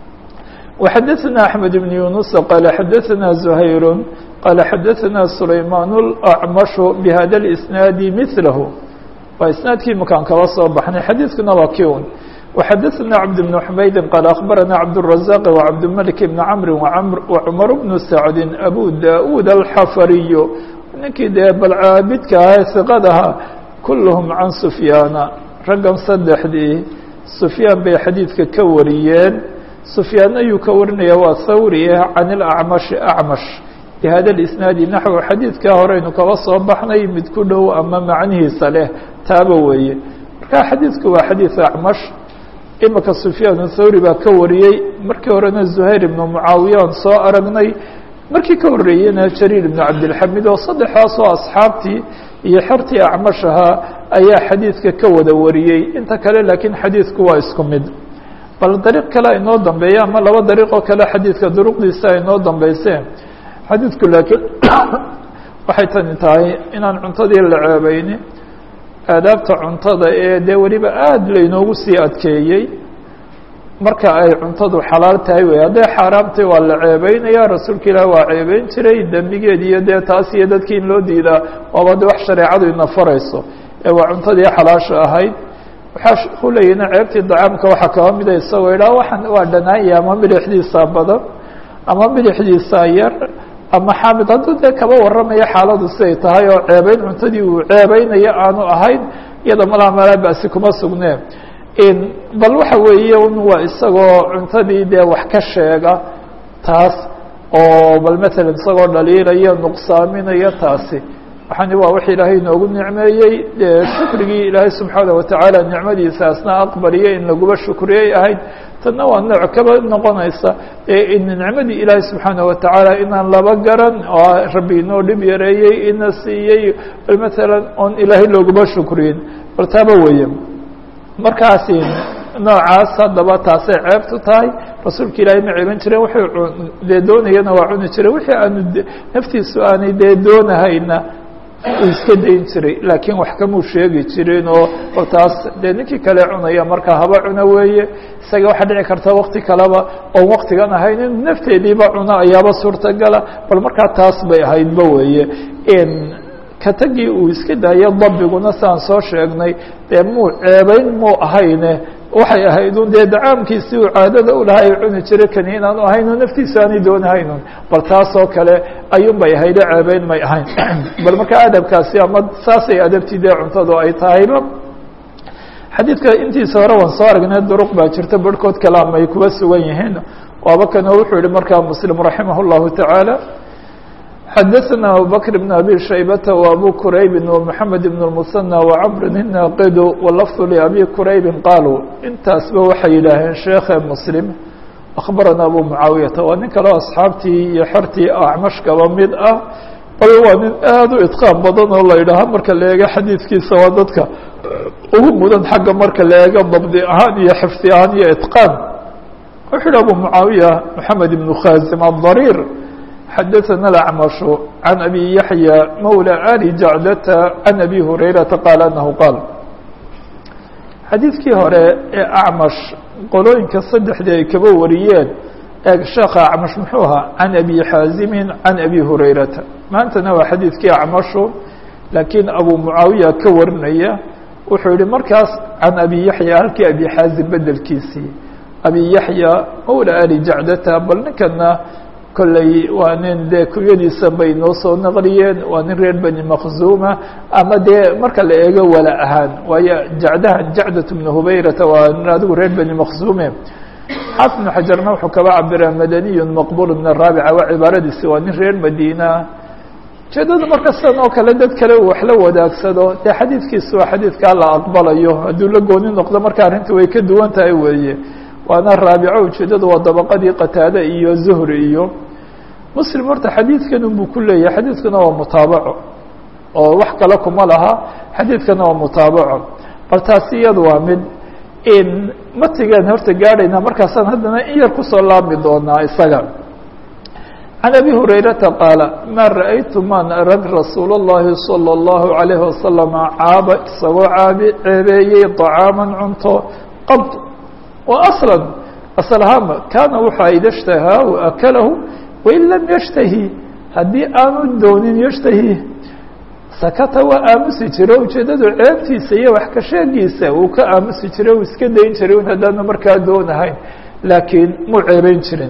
وxadثna أحmed بن يuنuس qال xadثna زhayr qال xadثna سulayman الأcmaشh بhada الإsناad mثlh waa isنaadkii makaan kaba soo baxnay xadiidkuna waa ki un وxadثna cبد بن حmaydi qال أخbarana cبدالرزاq وcبدالملك بن cمr وcmر بن سacد أbو daؤud الxafariy ninkii dee balcaabidka ah ثiqadaha kulhm can سfyaana raggan saddexdii سfyaan bay xadiidka ka wariyeen سفyاan ayuu ka warinaya waa thawri can الأcmaشh أcmaشh bhada الإsناadi naxو xadiidkaa horeynu kaba soo baxnay mid ku dhow ama macnihiisa leh taaba weeye marka xadiidku waa xadiiث أcmaشh imika سفyaan thawri baa ka wariyey markii horena زhayr ibnu mucaawiyan soo aragnay markii ka horeeyena jariir ibnu cabdilxamid oo saddexdaasoo asxaabtii iyo xertii acmash ahaa ayaa xadiidka ka wada wariyey inta kale laakiin xadiidku waa isku mid bal dariiq kale inoo dambeeya ama laba dariiqoo kale xadiidka duruqdiisa inoo dambeyseen xadiidku laakiin waxay tani tahay inaan cuntadii la ceebeyni aadaabta cuntada ee dee weliba aada lainoogu sii adkeeyey marka ay cuntadu xalaal tahay wey hadday xaaraamtay waa la ceebeynaya rasuulka ilaah waa ceebeyn jiray dembigeed iyo dee taas iyo dadkii in loo diidaa waaba de wax shareecadu ina farayso ee waa cuntadii xalaasha ahayd waxaa ku leeyina ceebtii dacaamka waxaa kaba mida isagoo idhaha waxaan waa dhanaanya ama milixdiisa badan ama milixdiisa yar ama xaamid hadduu dee kaba warramaya xaaladu siday tahay oo ceebeyn cuntadii uu ceebeynayo aanu ahayn iyada malaa malaa basi kuma sugneen bal waxa weeye un waa isagoo cuntadii dee wax ka sheega taas oo bal matalan isagoo dhaliilaya nuqsaaminaya taasi waxaani waa wix ilaahay inoogu nicmeeyey dee shukrigii ilaahay subxaana watacaala nicmadiisaasna aqbaliyo in laguba shukriyay ahayd tanna waa nooc kaba noqonaysa ee in nicmadii ilaahay subxaana watacaala inaan laba garan oo rabbi inoo dhib yareeyey ina siiyey maalan oon ilaahay looguma shukriyin bal taaba weeye markaasi noocaas haddaba taasay ceebtu tahay rasuulka ilaahay ma ceeban jireen wuxuu dee doonayana waa cuni jiray wixii aanu naftiisu aanay dee doonahayna uu iska dayn jiray laakiin wax kamuu sheegi jirin oo oo taas dee ninkii kale cunaya markaa haba cuna weeye isaga waxaa dhici karta wakti kaleba oon waktigan ahayn in nafteediiba cuno ayaaba suurtagala bal markaa taas bay ahaydba weeye katagii uu iska daayo dabiguna saan soo sheegnay dee muu ceebayn muu ahayne waxay ahayd un dee dacaamkiisii uu caadada ulahaa cuni jiray kani inaanu ahayno naftiisa aanay doonahaynun bal taasoo kale ayuun bay ahayde ceebayn may ahayn bal markaa adabkaasi ama saasay adabtii dee cuntadu ay tahayba xadiidka intiisa hore waan soo aragnay duruq baa jirta barhkood kale ama ay kuba sugan yihiin waaba kanoo wuxuu yihi markaa muslim raximah اllahu tacaala xadaثna abubakr بn abi shaybata وabu kuraybi ومحamed بn الmusanى وcmr الnaaqidu wlafظ labi kuraybi qaaluu intaasba waxay yidhaaheen sheekhe muslim akhbarana abu mucaawiyata waa nin kaleo asxaabtii iyo xertii acmashkaba mid ah bal waa nin aad u itqaan badan oo la yidhaaha marka la eego xadiidkiisa waa dadka ugu mudan xagga marka la eego dabdi ahaan iyo xifdi ahaan iyo itqaan wuxuu yihi abu mucaawiya moxamed ibn khazim adariir xadaثna الأcmaشh عan abi yaحyى mawlى ali jacdata عan abi hurayrata qaal anahu qaal xadiidkii hore ee acmash qolooyinka saddexdii ay kaba wariyeen eeg sheekha acmash muxuu ahaa can abi xaazimi can abi hurayrata maantana waa xadiidkii acmashu laakiin abu mucaawiya ka warinaya wuxuu yihi markaas can abi yaحya halkii abi xaazim bedelkiisii abi yaحya mawlى ali jacdata bal ninkana kolley waa nin dee kunyadiisa bay noo soo naqliyeen waa nin reer beni makzuma ama dee marka la eego wala ahaan waayo jacdahan jacdat bnu hubayrata waa nin adigu reer beni makzume xaafid bnu xajarna wuxuu kaba cabira madaniyun maqbul min araabica waa cibaaradiisi waa nin reer madiina ujeedada marka sidan oo kale dad kale uu wax la wadaagsado dee xadiidkiisa waa xadiidkaa la aqbalayo hadduu la gooni noqdo marka arrinta way ka duwan tahay weeye waana raabico ujeedadu waa dabaqadii qataade iyo zuhri iyo muslim horta xadiidkan unbuu ku leeyahay xadiidkuna waa mutaabaco oo wax kale kuma laha xadiidkana waa mutaabaco bal taasi iyadu waa mid in matigaan horta gaadhayna markaasaan haddana in yar kusoo laabmi doonaa isaga can abi hurayrata qaala maa ra'aytu maan arag rasuul اllahi salى اllahu عalayhi wasalam caaba isagoo caabi ceebeeyey طacaaman cunto qad wa aslan asal ahaanba kaana wuxua ida ishtahaa akalahu wain lam yashtahi haddii aanu doonin yashtahi sakata waa aamusi jiro ujeedadu ceebtiisa iyo wax ka sheegiisa uu ka aamusi jiray uu iska dayn jiray un haddaanu markaa doonahayn laakiin muu ceebeyn jirin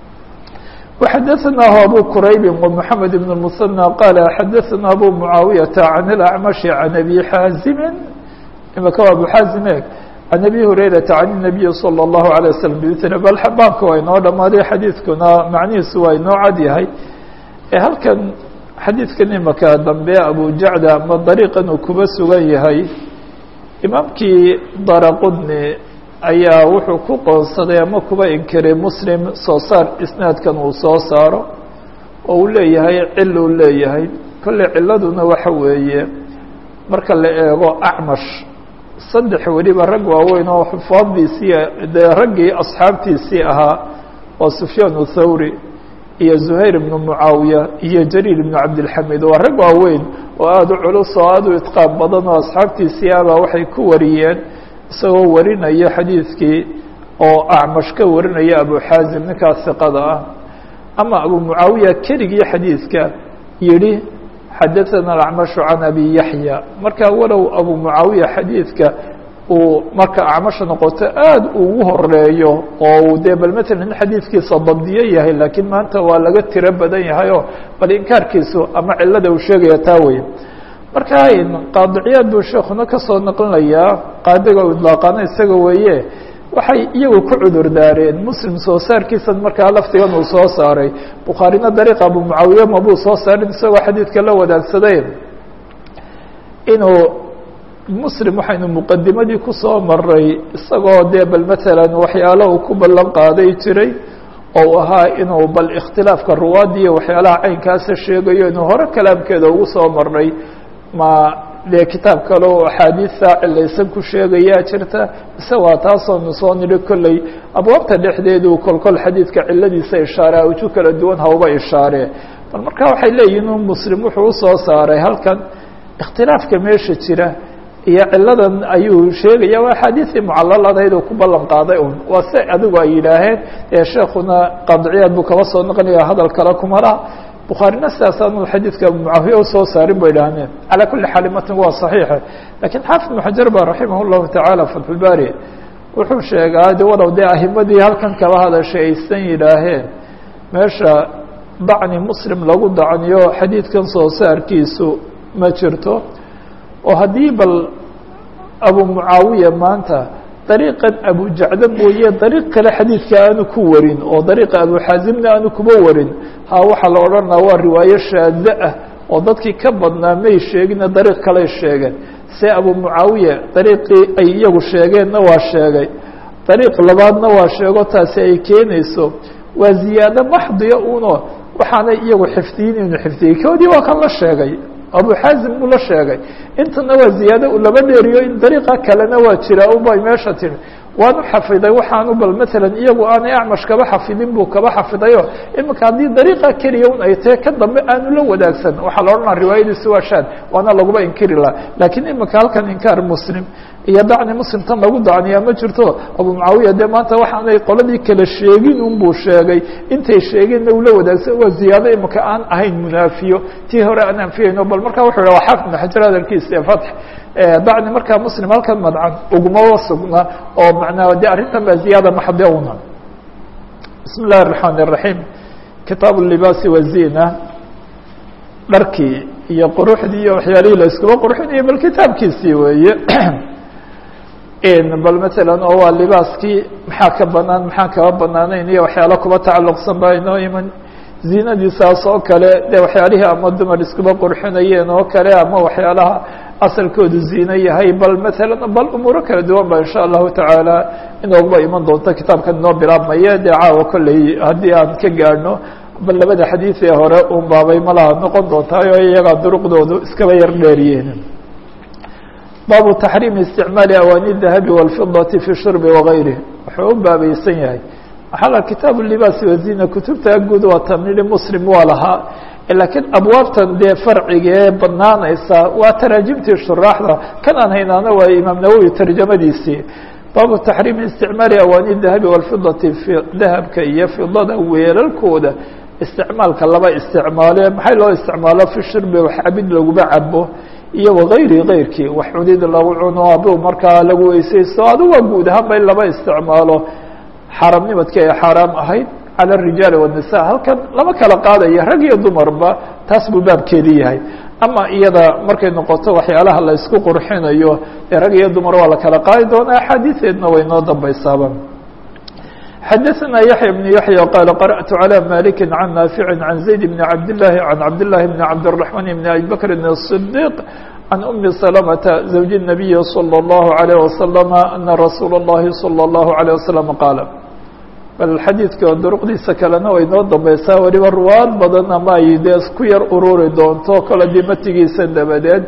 وxadaثnah abu kuraybi ومحamed بn الmusanى qaala xadaثna abu mucaawiyaةa can اlأcmaشhi can abi xaazimi imaka waa abu xaazim eeg can abi hurayrata can الnabiyi salى الlahu عalيه waslm bimil bal baabka waa inoo dhamaaday xadiidkuna macnihiisu waa inoo cad yahay ee halkan xadiidkan imaka dambe abu jacda ama dariiqan uu kuba sugan yahay imaamkii daraqudni ayaa wuxuu ku qoonsaday ama kuba inkiray muslim soo saar isnaadkan uu soo saaro oo uu leeyahay cil uu leeyahay kolley ciladuna waxa weeye marka la eego acmash saddex weliba rag waaweyn oo xufaaddiisii dee raggii asxaabtiisii ahaa oo sufyaan thawri iyo zuhayr ibnu mucaawiya iyo jariir ibnu cabdilxamid waa rag waaweyn oo aada u culus oo aada u itqaan badan oo asxaabtiisii ahbaa waxay ku wariyeen isagoo warinaya xadiidkii oo acmash ka warinaya abu xaazim ninkaas hiqada ah ama abu mucaawiya keligii xadiidka yihi xadaثana acmashu can abi yaxya marka walow abu mucaawiya xadiidka uu marka acmasha noqoto aada ugu horeeyo oo dee bal matalan in xadiidkiisa dabdiyo yahay laakiin maanta waa laga tiro badan yahayo bal inkaarkiisu ama cilada uu sheegaya taa wey marka qaadiciyaad buu sheekuna kasoo naqlinayaa qaadiga u idlaaqaana isaga weeye waxay iyagu ku cudur daareen muslim soo saarkiisan markaa laftigan uu soo saaray bukhaarina dariiqa abu mucaawiya mabuu soo saarin isagoo xadiidka la wadaagsaday inuu muslim waxaynu muqadimadii kusoo maray isagoo dee bal matalan waxyaalo uu ku ballan qaaday jiray oo uu ahaa inuu bal ikhtilaafka ruwaadda iyo waxyaalaha caynkaasa sheegayo inuu hore kalaamkeeda ugu soo maray ma dee kitaab kale oo axaadiisa cilaysan ku sheegayaa jirta mise waa taasoonu soo nidhi kolley abwaabta dhexdeedu kolkol xadiidka ciladiisa ishaare awju kala duwan hauba ishaaree bal marka waxay leeyihin in muslim wuxuu usoo saaray halkan ikhtilaafka meesha jira iyo ciladan ayuu sheegaya waa axaadiisii mucalaladayd oo ku ballan qaaday un waa si adigu ay yidhaaheen ee sheekuna qadciyaad buu kaba soo noqonaya hadal kale kuma laha bukhaarina sidaasaanu xadiidka mucaawiya usoo saarin bay idhaahneen calaa kuli xaal matnigu waa saxiixa lakiin xaafid ibnu xajar ba raximah llahu tacaala fatxulbaari wuxuu sheegaa de walow dee ahimadii halkan kaba hadashay aysan yidhaaheen meesha dacni muslim lagu dacniyo xadiidkan soo saarkiisu ma jirto oo haddii bal abu mucaawiya maanta dariiqan abu jacda mooye dariiq kale xadiidka aanu ku warin oo dariiqa abu xaazimna aanu kuba warin ha waxaa la odhanaa waa riwaayo shaada ah oo dadkii ka badnaa may sheegina dariiq kaley sheegeen se abu mucaawiya dariiqii ay iyagu sheegeenna waa sheegay dariiq labaadna waa sheego taasi ay keenayso waa ziyaado maxdiya uno waxaanay iyagu xifdiyin inuu xifdiyey koodii waa kan la sheegay abu xaazim buu la sheegay intana waa ziyaado u laba dheeriyo in dariiqa kalena waa jiraa ubay meesha timi waanu xafiday waxaanu bal matalan iyagu aanay acmash kaba xafidin buu kaba xafidayo iminka haddii dariiqa keliya un ay tahe ka dambe aanu la wadaagsan waxaa la odhanaa riwaayadiisi waa shaad waana laguba inkiri laha laakiin iminka halkan inkaar muslim iyo dacni muslim tan lagu dacniyaa ma jirto abu mucaawiya dee maanta waxaanay qoladii kala sheegin un buu sheegay intay sheegeenna ula wadaagsan waa ziyaado iminka aan ahayn munaafiyo tii hore aan anfiyayno bal marka wuxuu yidhah waa xaafid ibnu xajar hadalkiisa ee fatx dacni markaa muslim halkan madcan ugumaba sugna oo macnaa de arrintan baa ziyaada maxde una bismi illahi الرaحmaan الرaحيم kitaabu libaasi wazina dharkii iyo quruxdii iyo waxyaalihii la iskuba qurxinayo bal kitaabkiisii weeye bal matalan oo waa libaaskii maxaa ka banaan maxaan kaba banaanayn iyo waxyaalo kuba tacalluqsan baa inoo iman ziinadiisaas oo kale de waxyaalihii ama dumar iskuba qurxinayeen oo kale ama waxyaalaha asalkoodu ziino yahay bal matalan bal umuuro kala duwan ba insha allahu tacaala inooguba iman doonto kitaabkan inoo bilaabmaya dee caawa kolley haddii aan ka gaadhno bal labada xadiid ee hore un baabay malaha noqon doontaay oo iyagaa duruqdoodu iskaba yar dheeriyeen baabu taxriimi isticmaali awaani dahabi wاlfidati fi shurbi wagayrih wuxuu u baabaysan yahay maxala kitaabu libaasi wazina kutubta guud waa tamnili muslim waa lahaa laakiin abwaabtan dee farciga ee banaanaysa waa taraajimtii shuraaxda kan aan haynaana waa imaam nawowi tarjamadiisii baabu taxriimi isticmaali awaani dahabi wاlfidati dahabka iyo fidada weelalkooda isticmaalka laba isticmaale maxay loo isticmaalo fi shurbi wax cabid laguba cabo iyo wagayri gayrkii wax cunid lagu cuno adu markaa lagu weysaysto aduga guud ahaanba in laba isticmaalo xaramnimadka ee xaaraam ahayd calى الrijaali والnisa halkan lama kala qaadaya rag iyo dumarba taas buu baabkeedii yahay ama iyada markay noqoto waxyaalaha la isku qurxinayo ee rag iyo dumar waa la kala qaadi doonaa axaadiiseedna way noo dambaysaaba xadaثna yaحya بن yaحya qala qarأtu عalى maliki can naafici can zayd bn cabd لlahi can cabd لlahi bn cabdالرaحman bn abi bakri الصdiq can umi سلمةa زawji النabiyi slى الlahu عalيه wasalam ana rasuula الlahi salى الlahu عalيه wasalam qaala bal xadiidka duruqdiisa kalena way noo dambaysaa weliba ruwaad badan ama ay dee ku yar ururi doonto kala dimatigiisa dabadeed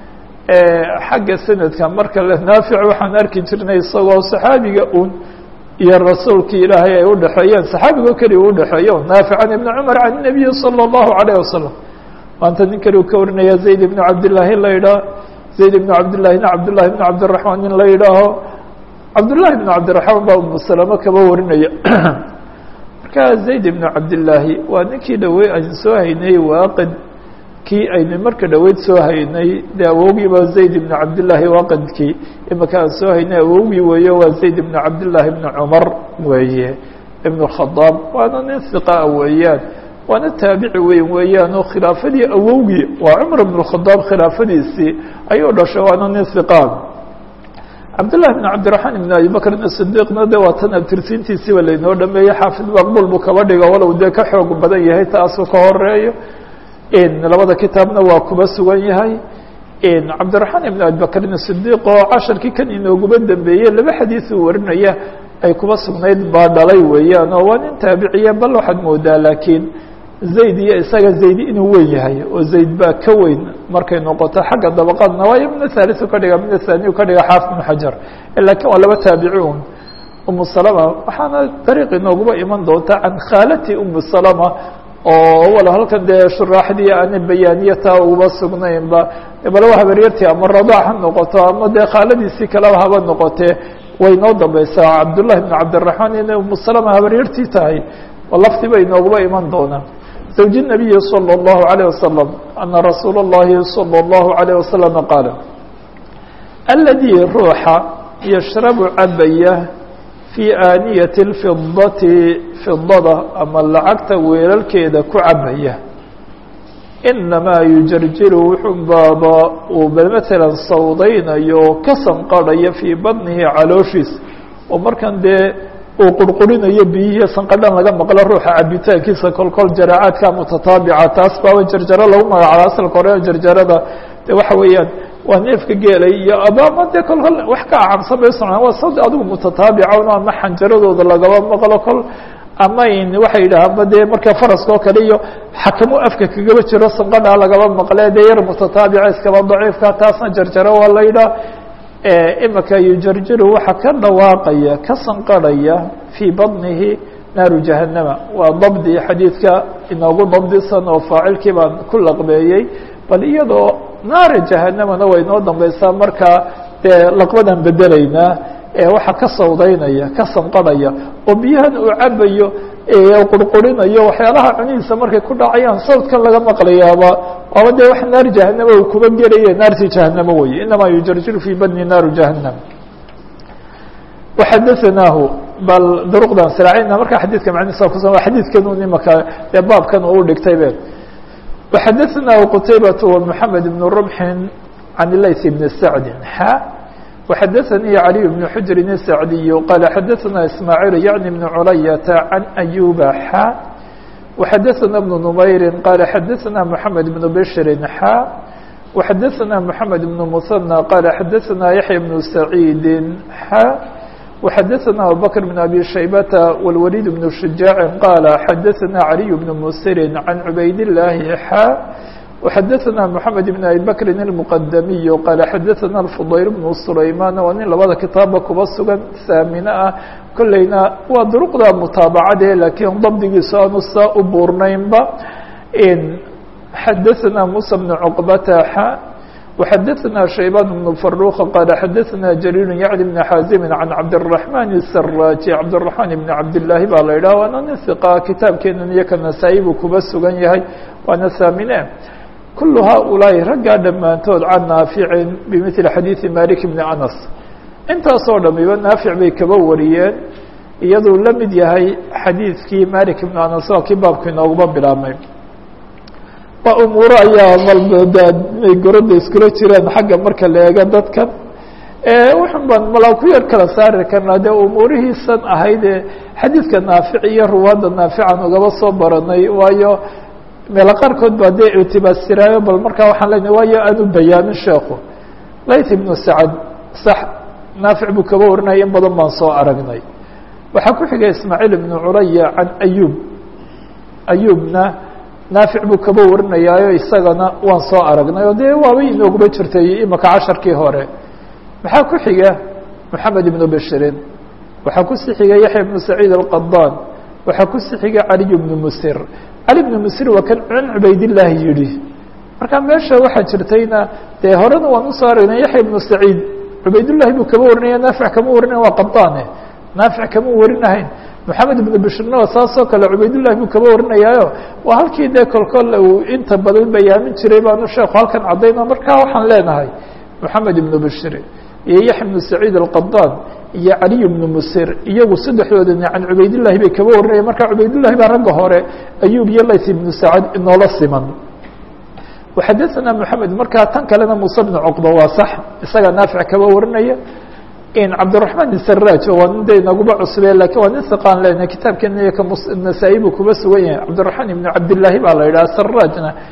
xagga sanadka marka naafic waxaan arki jirnay isagoo saxaabiga un iyo rasuulkii ilaahay ay udhexeeyeen saxaabigo keliya udhexeeyo naafic can ibni cumar can الnabiyi salى الlahu عalيه wasalam maanta nin kali u ka warinaya zayd ibn cabdالlahi in la yidhaaho zayd ibn cabdالlahi nin cabdالlahi ibn cabdiلرaحmaan in la yidhaaho cabdالlahi بn cabdiلرaحmaan baa umu salama kaba warinaya marka zayd ibn cabdالlaahi waa ninkii dhawey aynu soo haynay waaqid kii aynu marka dhaweyd soo haynay de awowgiiba zayd ibn cabdالlaahi waaqidkii imika aan soo haynay awowgii weeye waa zayd ibn cabdالlahi ibn cumar weeye ibn الkhadaab waana nin hiqaa weeyaan waana taabici weyn weeyaan oo khilaafadii awowgii waa cumar ibn الkhadaab khilaafadiisii ayuu dhashay waana nin hiqaa cabdالlahi بn cabdiرaحmaan ibn abi bakrin الصdiqna de waa tan abtirsiintiisiiba laynoo dhameeyey xaafid maqbul buu kaba dhigo walow dee ka xoog badan yahay taasuu ka horeeyo labada kitaabna waa kuba sugan yahay cabdiraxmaan ibn abibakrin sidiiq oo casharkii kan inooguba dambeeyey laba xadiis uu warinaya ay kuba sugnayd baa dhalay weeyaan oo waa nin taabiciya bal waxaad moodaa laakiin zayd iyo isaga zayd inuu weyn yahay oo zayd baa ka weyn markay noqoto xagga dabaqaadna waayo mina haaliu ka dhiga mina haaniyu ka dhiga xaafid ibn xajar lakiin waa laba taabici un umu salama waxaana dariiq inooguba iman doonta can khaalati umu salama oo walo halkan dee shuraaxdii aana bayaaniyataa uba sugnaynba bal waa habaryartii ama radaac ha noqoto ama dee khaaladiisii kaleba haba noqotee way noo dambaysaa cabdullahi bn cabdiraxmaan inay umu salama habaryartii tahay oo lafti bay inooguba iman doonaa zawji nabiyi salى اllahu عalيه wasalam ana rasuula اllahi salى اllahu عalيه wasalam qaala aladii ruuxa yashrabu cabaya fii aaniyati اlfidati fidada ama lacagta weelalkeeda ku cabaya inamaa yujarjiru wuxuu baaba uu matalan sawdaynayo ka sanqadhaya fii badnihi calooshiis oo markan dee uu qurqurinayo biyihiiyo sanqadhan laga maqlo ruuxa cabitaankiisa kolkol jaraacaadka mutataabica taas baaba jarjaro lagu magacaabo asalka hore jarjarada de waxa weeyaan waa neefka geelay iyo abaama dee kolkol wax ka acamsan bay usocnaan waa sawd adigu mutataabica un ama xanjaradooda lagaba maqlo kol ama in waxay yidhaahaanba dee marka faraska oo kale iyo xakamo afka kagaba jiro sanqadha lagaba maqle dee yar mutataabica iskaba daciifka taasna jarjaro waa la yidhaah imaka yujarjiru waxaa ka dhawaaqaya ka sanqadhaya fii badnihi naaru jahannama waa dabdi xadiidka inoogu dabdisan oo faacilkii baan ku laqbeeyey bal iyadoo naara jahanamana way noo dambaysaa markaa dee laqbadan bedelaynaa waxaa ka sawdaynaya ka sanqadhaya oo biyahan uu cabayo qurqurinayo waxyaalaha cunihiisa markay ku dhacayaan sawdkan laga maqlayaaba waaba dee wax naar jahanama uu kuba gelaya naartii jahanamo weye inamaa yujarjiru fii badni naaru jahanam waxadaanaahu bal duruqdan siraacina markaa xadiidka macnihiisa kusa xadiidkan un imaka dee baabkan uu dhigtay be waxadaanaahu qutaybatu ومحamed ibn rumxin can lays bn sacdi xa وxadaثnي علي بن xجr السعدي qال xadaثna إسmاعيل yعnي بن culayaةa عan أyuba xا وxadaثna بن نmayri qال xadaثna محamed بن bشhri xا وxadaثna محamed بن مثنى qال xadaثna yaحyى بن سعيidi xا وxadaثna abubكر بن أbي شhaybةa والوليد بن شuجاع qال xadaثna علي بن msr عan عubayd اللahi xا وxadaثna محamed بن abi bkri المqdamiy qال xadaثna الفضayl بن سlayman waa nin labada kitaabba kuba sugan saamine ah kolleyna waa duruqda mutaabacade lakiin dabdigiisu aanu saa u buurnaynba xadaثna muسى بن cqbata xa وxadaثna شhaybان بن فaruq qال xadaثna jrيr yعni بن xاazim عan cabdالرحمن الsrاji cabdالرحمن بن cabdالlahi baa la yidhah waana nin ثiqa kitaabkeenan iyo ka nasaa-i buu kuba sugan yahay waana saamine kul haؤulaaءi raggaa dhammaantood can naaficin bimili xadiiثi malik bni anas intaasoo dhamiba naafic bay kaba wariyeen iyaduu la mid yahay xadiidkii malik ibni anas waa kii baabku inooguma bilaabmay waa umuuro ayaa malbadaad may gorada iskula jiraan xagga marka la eego dadkan wuxun baan malaa ku yar kala saari karnaa dee umuurihiisan ahayd ee xadiidka naafic iyo ruwaadda naafican ugaba soo baranay waayo meelo qaarkood baa dee ictibaasiraayo bal markaa waxaan leenahay waayo aanu bayaamin sheekhu layth ibnu sacad sax naafic buu kaba warinaya in badan baan soo aragnay waxaa ku xigay ismaaciil ibnu culaya can ayub ayubna naafic buu kaba warinayaayo isagana waan soo aragnay oo dee waabay inooguma jirtay imaka casharkii hore maxaa ku xiga moxamed ibnu bashrin waxaa kusii xiga yaxya ibnu saciid alqadaan waxaa kusii xiga caliy ibnu musir cali ibnu musir waa kan can cubaydillaahi yihi marka meesha waxaa jirtayna dee horena waan usoo aragnay yaxya ibnu saciid cubaydullahi buu kaba warinaya naafic kama warinayn waa qadaane naafic kama warinahayn moxamed ibnu bishrna waa saasoo kale cubaydullahi buu kaba warinayaayo waa halkii dee kolkol uu inta badan bayaamin jiray baanu sheekhu halkan caddayno markaa waxaan leenahay moxamed ibnu bishri iyo yaxya ibnu saciid alqadaan iyo caliy ibnu musir iyagu saddexdoodana can cubaydillahi bay kaba warinaya marka cubaydullahi baa ragga hore ayub iyo lays ibnu sacad inoola siman waxadaثna moxamed markaa tan kalena muuse bnu cuqba waa sax isagaa naafic kaba warinaya in cabdiraحmaan isaraaj oo waa nin de inaguba cusbe lakin waa nin hiqaan lena kitaabkeena iyo kanasaa-i buu kuba sugan yahay cabdiraحmaan ibnu cabdillaahi baa la yidhaha saraajna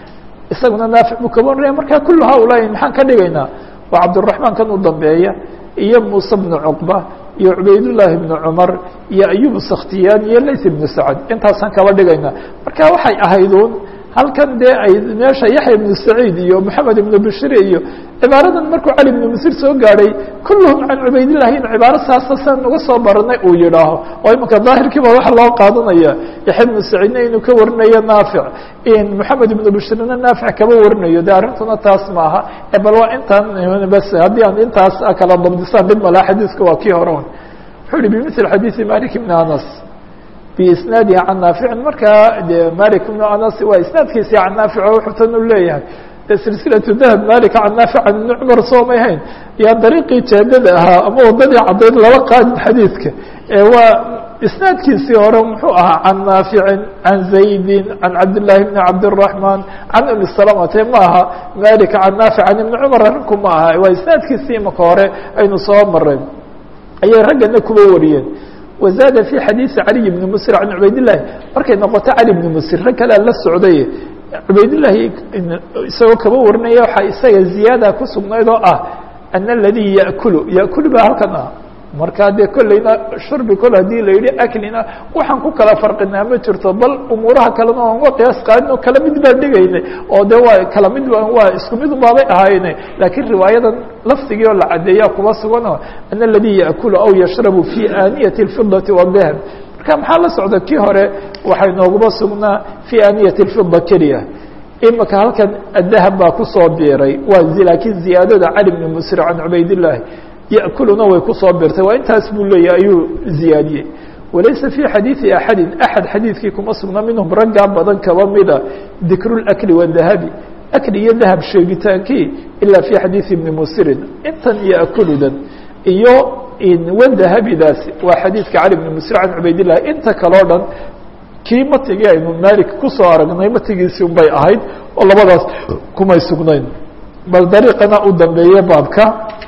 isaguna naafic buu kaba warinaya marka kul haulaai maxaan ka dhigaynaa waa cabdالرaحman kan u dambeeya iyo muسى بن cqبة iyo cubaydاللahi بن cmar iyo ayub skhtiyaan iyo lays بن sacd intaasaan kaba dhigayna marka waxay ahaydun halkan dee ay meesha yaحya بن سacيid iyo mحamed بن bshir iyo cibaaradan markuu cali بن msir soo gaadhay kulluhum can cubaydالlahi in cibaaro saasa saan uga soo baranay uu yidhaaho oo imanka daahirkiiba waxa loo qaadanaya yaحya بن سacيidna inuu ka warinayo naafic in mحamed بن bshirna naafic kaba warinayo de arrintuna taas maaha bal waa intaan bs haddii aan intaas kala dabdisaan dhib malaa xadiiska waa kii hore wuxuu hi bmثل xadiiثi malik بn anas بisnaadihi can naaficin markaa de malik بn anas waa isnaadkiisi can naafic oo wuxuu tan u leeyahay silsilaة dahab malik can naafic can ibn cmar soo may hayn yaa dariiqii jeedada ahaa ama wadadii caddayd laba qaadin xadiidka waa isnaadkiisii hore muxuu ahaa can naaficin can zaydin can cabdالlahi bni cabdالرaحman can umi salamate ma aha malik can naafic can ibni cmar arrinku ma aha waa isnaadkiisii imaka hore aynu soo maray ayay raggana kuba wariyeen wazaada fi xadiiثi caliy bni msir can cubaydالlahi markay noqoto cali bni msir rag kalea la socday cubaydالlahi isagoo kaba warinaya waxaa isaga ziyaada ku sugnayd oo ah ana aladii yakulu yakulu ba halkan ah markaa dee kollayna shurbi kol hadii la yihi aklina waxaan ku kala farqinaa ma jirto bal umuuraha kalena aan uga qiyaas qaadin oo kala mid baan dhigaynay oo de waa kala mid waa isku mid baabay ahayne laakiin riwaayadan lafdigii oo la cadeeyaa kuba sugano ana aladii yakulu aw yashrabu fi aaniyati اlfidati wadahab marka maxaa la socda kii hore waxay nooguba sugnaa fi aaniyati اlfida keliya imika halkan adahab baa kusoo biiray waa laakiin ziyaadada cali bni musir can cubaydالlahi yakuluna way kusoo birtay waa intaas buu leeyahy ayuu ziyaadiyey walaysa fii xadiiثi axadi axad xadiidkii kuma sugna minhum raggaa badan kaba mida dikru اlakli wadahabi akli iyo dahab sheegitaankii ilaa fi xadiiثi ibni musirin intan yakuludan iyo wadahabidaasi waa xadiidka cali bni musir can cubaydالlahi inta kaleo dhan kii matigii aynu malik kusoo aragnay matigiisi un bay ahayd oo labadaas kumay sugnayn bal dariiqana u dambeeye baabka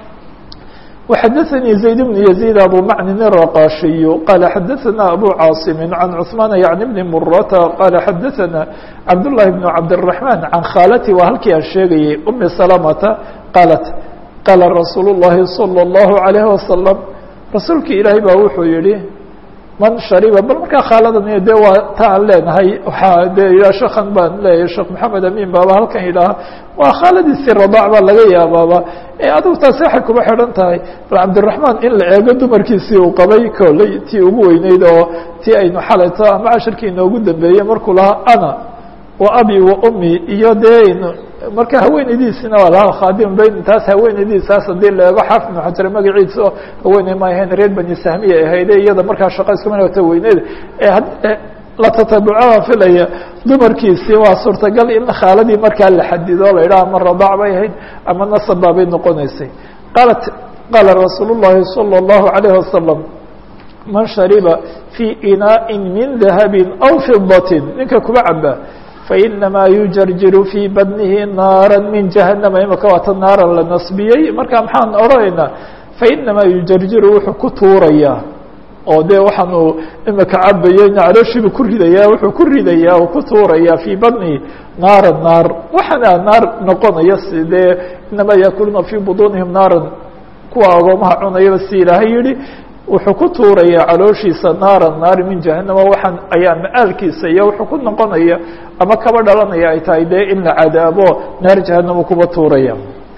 وxadثnي زayd بن يزيد abو mعن الرqاشي qال xadثna abو cاaصم عن cثمان yعن بن mرة qال xadثna cabdاللahi بن cabdالرحمن عan khاaltي waa halkii aan sheegayey أmi سلمةa qاaلت qاala رasuuل اللahi صلى الله عليه وسلم rasuulki ilaahay baa wuxuu yihi man shariba bal markaa khaaladan de waa ta aan leenahay waxaa de sheekan baan leeyahay sheekh maxamed amin baaba halkan yidhaaha waa khaaladiisii radaac baa laga yaabaaba adigu taasi waxay kuba xidhan tahay bal cabdiraحmaan in la eego dumarkiisii uu qabay kolley tii ugu weyneyd oo tii aynu xalayto ama cashirkii inoogu dambeeyey markuu lahaa ana wa abi wa umi iyo dee marka haweenaydiisina waa lahaa khaadim bayn taas haweenaydiisaas hadii la eego xaafid ibn xajar magaciisa oo haweeney ma ahayn reer bani sahmiya ahayde iyada markaa shaqa iskuma wata weyneyd la tatabucaa filaya dumarkiisii waa suurtagal in khaaladii markaa la xadido la yidhaha ama radaac bay ahayd ama nasab baabay noqonaysay qaalat qaala rasuul الlahi salى الlahu عalayه wasalam man shariba fii inaaءi min dahabi aw fidatin ninka kuba caba fainamaa yujarjiru fii badnihi naara min jahanama imaka waata naaran la nasbiyey marka maxaan odhanaynaa fainamaa yujarjiru wuxuu ku tuurayaa oo de waxaanu imika cabayeyna calooshiibu ku ridayaa wuxuu ku ridayaa oo ku tuurayaa fii badnihi naara naar waxaana naar noqonaya sidee inamaa yakuluna fii buduunihim naaran kuwa agoomaha cunayaba si ilaahay yihi wuxuu ku tuurayaa calooshiisa naara naar min jahanama waxaan ayaa ma-aalkiisa iyo wuxuu ku noqonaya ama kaba dhalanaya ay tahay dee in la cadaabo naar jahanama kuba tuuraya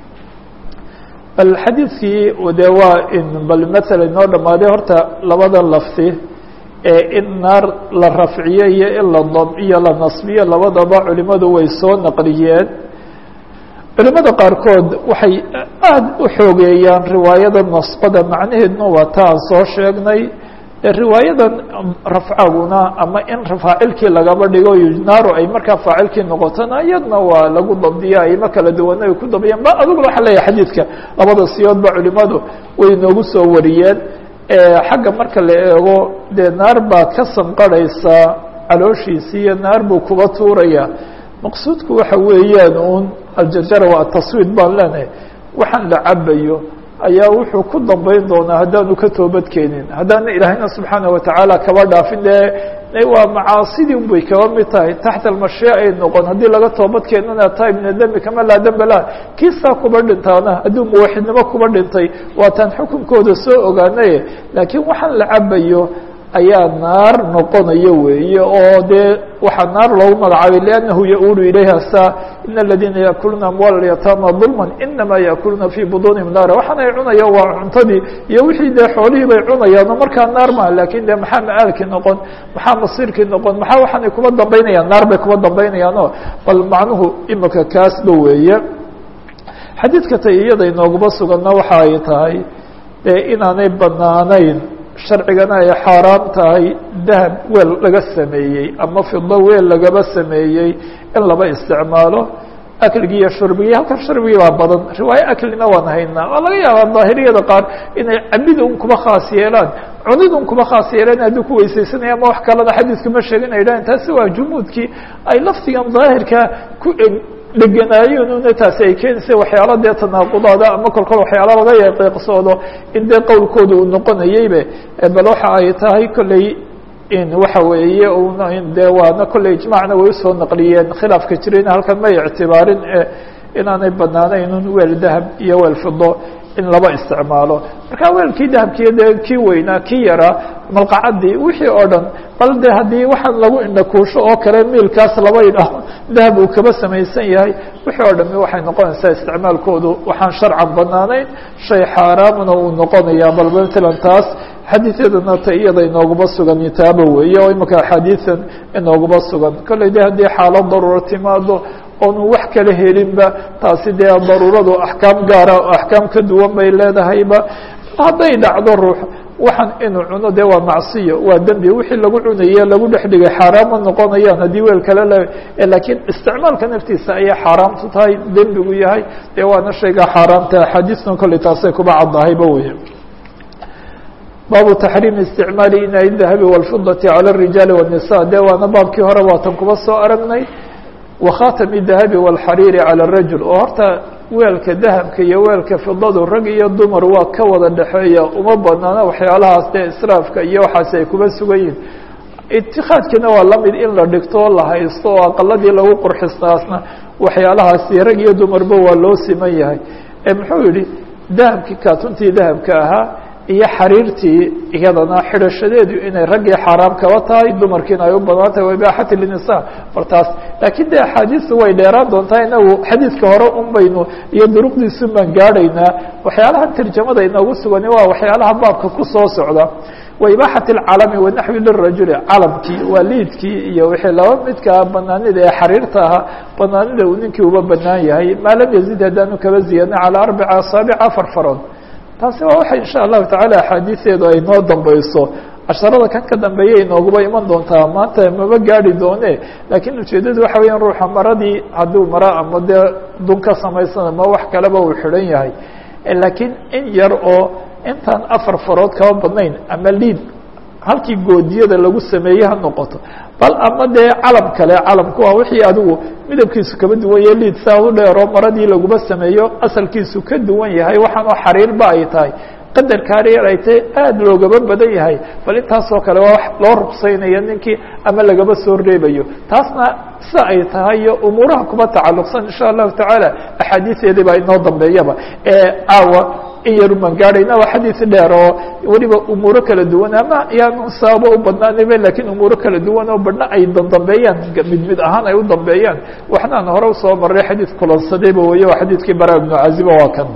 bal xadiidkii de waa in bal maala inoo dhamaaday horta labada lafti ee in naar la rafciyo iyo in la dabciyo la nasbiyo labadaba culimadu way soo naqliyeen culimada qaarkood waxay aada u xoogeeyaan riwaayada nasbada macnaheedna waa ta aan soo sheegnay riwaayadan rafcaguna ama in faacilkii lagaba dhigo naaru ay markaa faacilkii noqotona iyadna waa lagu dabdiya ayma kala duwana ay ku dabdiyaan ba adiguna waxaa leeyahay xadiidka labada siyoodba culimadu way noogu soo wariyeen xagga marka la eego dee naar baad ka sanqarhaysaa calooshiisi iyo naar buu kuba tuuraya maqsuudku waxa weeyaan un aljarjara waa ataswiid baan leenahay waxaan la cabayo ayaa wuxuu ku dambeyn doonaa haddaanu ka toobad keenin haddaana ilaahayna subxaanaه watacaala kaba dhaafin dee waa macaasidii un bay kaba mid tahay taxta almashiica ay noqon haddii laga toobad keenana tahay min adembi kama laa dembe lah kiisaa kuba dhintaana hadduu muwaxidnimo kuba dhintay waataan xukunkooda soo ogaanaye laakiin waxaan la cabayo ayaa naar noqonayo weeye oo dee waxaa naar loogu magacaabay liannahu ya-uulu ilayha saa ina aladiina yaakuluuna amwaal alyataama dulman inamaa yaakuluuna fii buduunihim naara waxaan ay cunayaan waa cuntadii iyo wixii dee xoolihii bay cunayaano markaa naar maha lakin de maxaa ma-aalkii noqon maxaa masiirkii noqon maxaa waxaanay kuba dambaynayaan naar bay kuba dambaynayaano bal macnuhu imika kaasba weeye xadiidka tay iyada inooguma suganna waxa ay tahay dee inaanay banaanayn sharcigana ay xaaraam tahay dahab weel laga sameeyey ama fido weel lagaba sameeyey in laba isticmaalo akligi iyo shurbigii halkan sharbigii baa badan riwaayo aklina waan haynaa waa laga yaabaa daahiriyada qaar inay cabida un kuba khaas yeelaan cunid un kuba khaas yeelaan haddii ku weysaysanaya ama wax kalena xadiidka ma sheegin ay dhahan taasi waa jumuudkii ay lafdigan daahirka ku deganaayeenuna taasi ay keenaysa waxyaalo dee tanaaqudaada ama kolkol waxyaalo laga yaqiiqsoodo in dee qowlkooda uu noqonayeybe bal waxa ay tahay kolley in waxa weeye de waana kolley ijmaacna way usoo naqliyeen khilaafka jirayna halkan may ictibaarin inaanay banaanayn un weel dahab iyo weel fido in laba isticmaalo marka weelkii dahabkiiyo dee kii weynaa kii yaraa malqacadii wixii oo dhan bal de haddii waxaan lagu indhakuusho oo kale miilkaas laba idhaho dahab uu kaba samaysan yahay wixii oo dhami waxay noqonaysaa isticmaalkoodu waxaan sharcan banaanayn shay xaaraamuna uu noqonayaa bal matalan taas xadiisyadana ta iyada inooguma sugan taaba weeye oo imika axaadiisan inooguma sugan kolley de haddii xaalad daruuro timaado oonu wax kala helinba taasi dee daruuradu axkaam gaara axkaam ka duwan bay leedahayba hadday dhacdo ruux waxaan inuu cuno dee waa macsiyo waa dembi wixii lagu cunaye lagu dhex dhigay xaaraama noqonayaan haddii weel kale le laakiin isticmaalka naftiisa ayay xaaraamtu tahay dembigu yahay dee waana shayga xaaraamta axaadiistan kolley taasay kuba caddahayba weye baabu taxriimi isticmaali inaa dahabi wاlfidati calى الrijaali والnisa dee waana baabkii hore waatan kuba soo aragnay wakhatami dahabi wاlxariiri calى الrajul oo horta weelka dahabka iyo weelka fidadu rag iyo dumar waa ka wada dhexeeya uma banaana waxyaalahaas dee israafka iyo waxaas ay kuba sugan yihin itikaadkiina waa lamid in la dhigto o la haysto oo aqaladii lagu qurxistaasna waxyaalahaasi rag iyo dumarba waa loo siman yahay muxuu yihi dahabkii kaatuntii dahabka ahaa iyo xariirtii iyadana xidhashadeedu inay raggii xaaraam kaba tahay dumarkiina ay u badaan tahay waibaaxati linisa bartaas laakiin de axaadiistu way dheeraan doontaa inagu xadiidka hore un baynu iyo duruqdiisu baan gaadhaynaa waxyaalaha tarjamada inoogu sugani waa waxyaalaha baabka ku soo socda waibaaxati alcalami wanaxwi lirajuli calamkii waa liidkii iyo wixii laba midkaa banaanida ee xariirta ahaa banaanida uu ninkii uba banaan yahay maa lam yazid haddaanu kaba ziyadna calaa arbaca asaabic afar farood taasi waa waxa insha allahu tacaala axaadiiseedu ay noo dambayso casharada kan ka dambeeya inooguba iman doontaa maanta maba gaadi doone laakiin ujeedadu waxa weya ruuxa maradii hadduu mara ama dee dun ka samaysan ama wax kaleba uu xidhan yahay laakiin in yar oo intaan afar farood kaba badnayn ama liid halkii goodiyada lagu sameeyey ha noqoto bal ama dee calam kale calamku waa wixii adigu midabkiisu kaba duwan yahay liid saa u dheero maradii laguma sameeyo asalkiisu ka duwan yahay waxaanoo xariirba ay tahay qadarka hareer ay tahay aada loogaba badan yahay bal intaasoo kale waa wax loo ruqsaynaya ninkii ama lagaba soo reebayo taasna sida ay tahay iyo umuuraha kuba tacalluqsan insha allahu tacaala axaadiiseedii baa inoo dambeeyaba ee caawa in yar uman gaadhayna waa xadiis dheer oo weliba umuuro kala duwan ama yaanu sababo u badnaaniba lakiin umuuro kala duwan oo badhna ay dandambeeyaan mid mid ahaan ay u dambeeyaan waxnaan hore usoo maray xadiis kulansadayba weeye waa xadiidkii bara ibnu caziba waa kan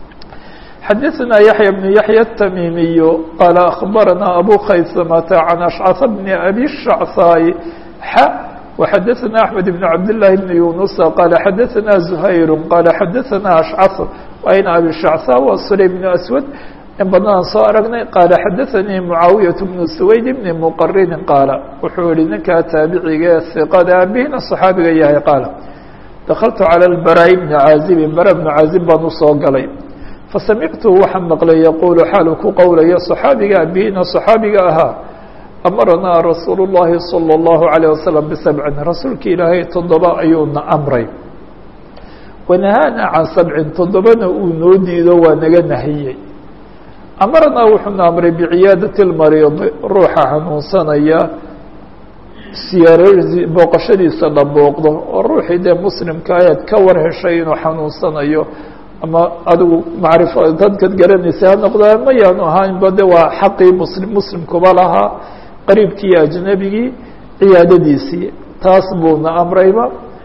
xadaثna yaحyى بن yaحyى التmimiy qala aخbarana abu khaysamata can ashcث bni abi الshacثاء x وxadaثna أحmed بن cabd للahi بn yunusa qala xadaثna زhayr qala xadaثna ashcث in abi shacثاء wa sulaym بn aswad in badnaan soo aragnay qaala xadaثanii mucaawiyaة bnu سwayd bni mqarini qaala wuxuu yihi ninkaa taabiciga ee hiqada abihina صaxaabiga yahay qaala dakltu calى اbarا bni caazibin bara bnu caazib baan usoo galay fasamictu waxaan maqlay yaqulu xaalu ku qowlaya صaxaabiga abihina صaxaabiga ahaa amaranaa rasuul الlahi salى الlahu عalيه wasalam bisabcin rasuulki ilaahay toddoba ayuuna amray wanahaana can sabcin toddobana uu noo diido waa naga nahiyey amaranaa wuxuuna amray biciyaadati اlmariid ruuxa xanuunsanaya siyaaro booqashadiisa la booqdo oo ruuxii dee muslimka ayaad ka war heshay inuu xanuunsanayo ama adigu macrifo dadkad garanaysa ha noqdaa ma yaanu ahaanba de waa xaqii muslim muslimkuba lahaa qariibkii iyo ajnabigii ciyaadadiisii taas buuna amrayba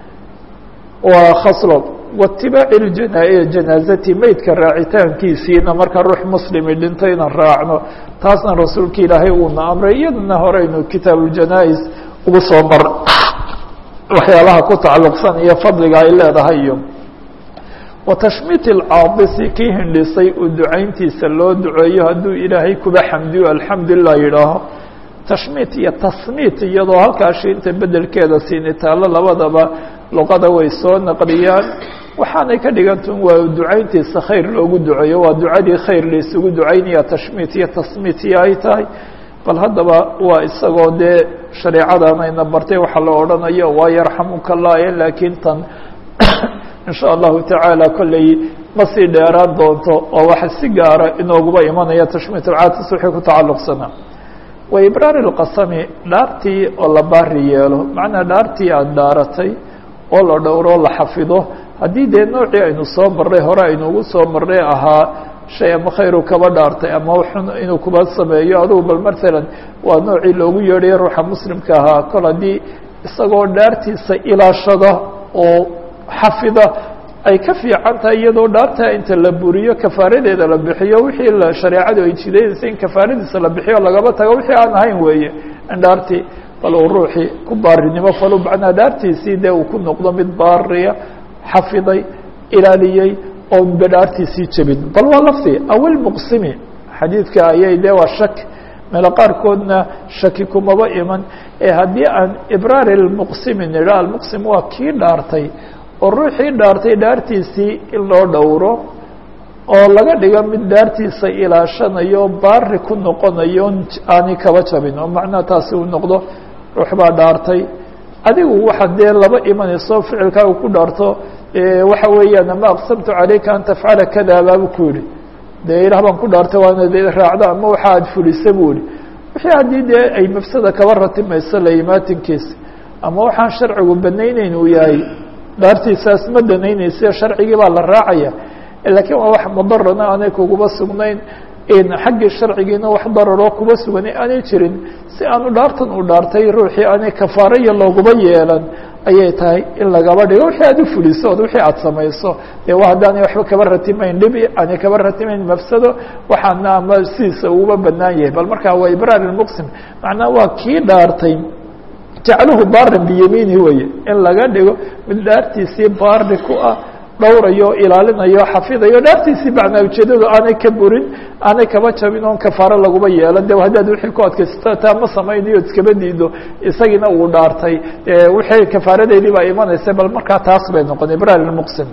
waa khaslo waitibaaci ljana- janaazati meydka raacitaankiisiina marka ruux muslimi dhinto inaan raacno taasna rasuulka ilaahay uuna amray iyadana horeynu kitaabuljanaais ugu soo mar waxyaalaha ku tacalluqsan iyo fadliga ay leedahay iyo watashmiit alcaadisi kii hindhisay uu ducayntiisa loo duceeyo hadduu ilaahay kuba xamdiyo alxamdulilah yidhaaho tashmiit iyo tasmiit iyadoo halkaa shiinta bedelkeeda siinitaalo labadaba luqada way soo naqliyaan waxaanay ka dhigantun waa ducayntiisa khayr loogu duceeyo waa ducadii khayr la isugu ducaynaya tashmiit iyo tasmiit iyo ay tahay bal haddaba waa isagoo dee shareecadanayna bartay waxaa la odhanayo waa yarxamuka allah laakiin tan in sha allahu tacaala kolley ma sii dheeraan doonto oo waxa si gaara inooguba imanaya tashmiit alcaatis wixii ku tacalluqsanaa wa ibraar اlqasami dhaartii oo la baari yeelo macnaa dhaartii aada dhaaratay oo la dhowro la xafido haddii dee noocii aynu soo marray hore aynuugu soo marray ahaa shay ama khayru kaba dhaartay ama xun inuu kuba sameeyo adugu bal maalan waa noocii loogu yeedhayo ruuxa muslimka ahaa kol haddii isagoo dhaartiisa ilaashada oo xafida ay ka fiican tahay iyadoo dhaartaa inta la buriyo kafaaradeeda la bixiyo wixii la shareecadu ay jidaynaysa in kafaaradiisa la bixiyo lagaba tago wixii aan ahayn weeye in dhaartii bal uu ruuxii ku baarinimo falo macnaa dhaartiisii dee uu ku noqdo mid baariya xafiday ilaaliyey oo ba dhaartiisii jebin bal waa lafdi awil muqsimi xadiidka ayay dee waa shak meelo qaarkoodna shaki kumaba iman ee haddii aan ibraar lmuqsimi nidha almuqsim waa kii dhaartay oo ruuxii dhaartay dhaartiisii in loo dhowro oo laga dhigo mid dhaartiisa ilaashanayo baari ku noqonayo aanay kaba jabin oo macnaha taasi uu noqdo ruux baa dhaartay adigu waxa dee laba imanayso ficilkaaga ku dhaarto waxa weeyaan ama aqsamtu calayka an tafcala kada baabu ku yihi dee ilaah baan ku dhaartay waana de raacdo ama waxa aad fulisa buu yihi wixii haddii dee ay mafsada kaba ratimayso layimaatinkiisa ama waxaan sharcigu banayneyn uu yahay dhaartiisaas ma danaynaysa sharcigii baa la raacaya laakiin waa wax mudarana aanay kuguba sugnayn xaggii sharcigiina wax dararoo kuba suganay aanay jirin si aanu dhaartan u dhaartay ruuxii aanay kafaaraya looguba yeelan ayay tahay in lagaba dhigo wixii aad u fuliso od wixii aad samayso dee waa haddaanay waxba kaba ratimayn dhibi aanay kaba ratimayn mafsado waxaana ama sidiisa uguba banaan yahay bal markaa waa ibraar ilmuqsim macnaa waa kii dhaartay jacluhu baaran biyamiini weye in laga dhigo mid dhaartiisii baari ku ah dhowrayo ilaalinayo xafidayo dhaartiisii macnaa ujeedadu aanay ka burin aanay kaba jabin oon kafaaro laguba yeelan de haddaad wixii ku adkaysato taa ma samaynayo iskaba diido isagiina uu dhaartay wixii kafaaradeedii baa imanaysa bal markaa taas bay noqon ibraar ilmuqsim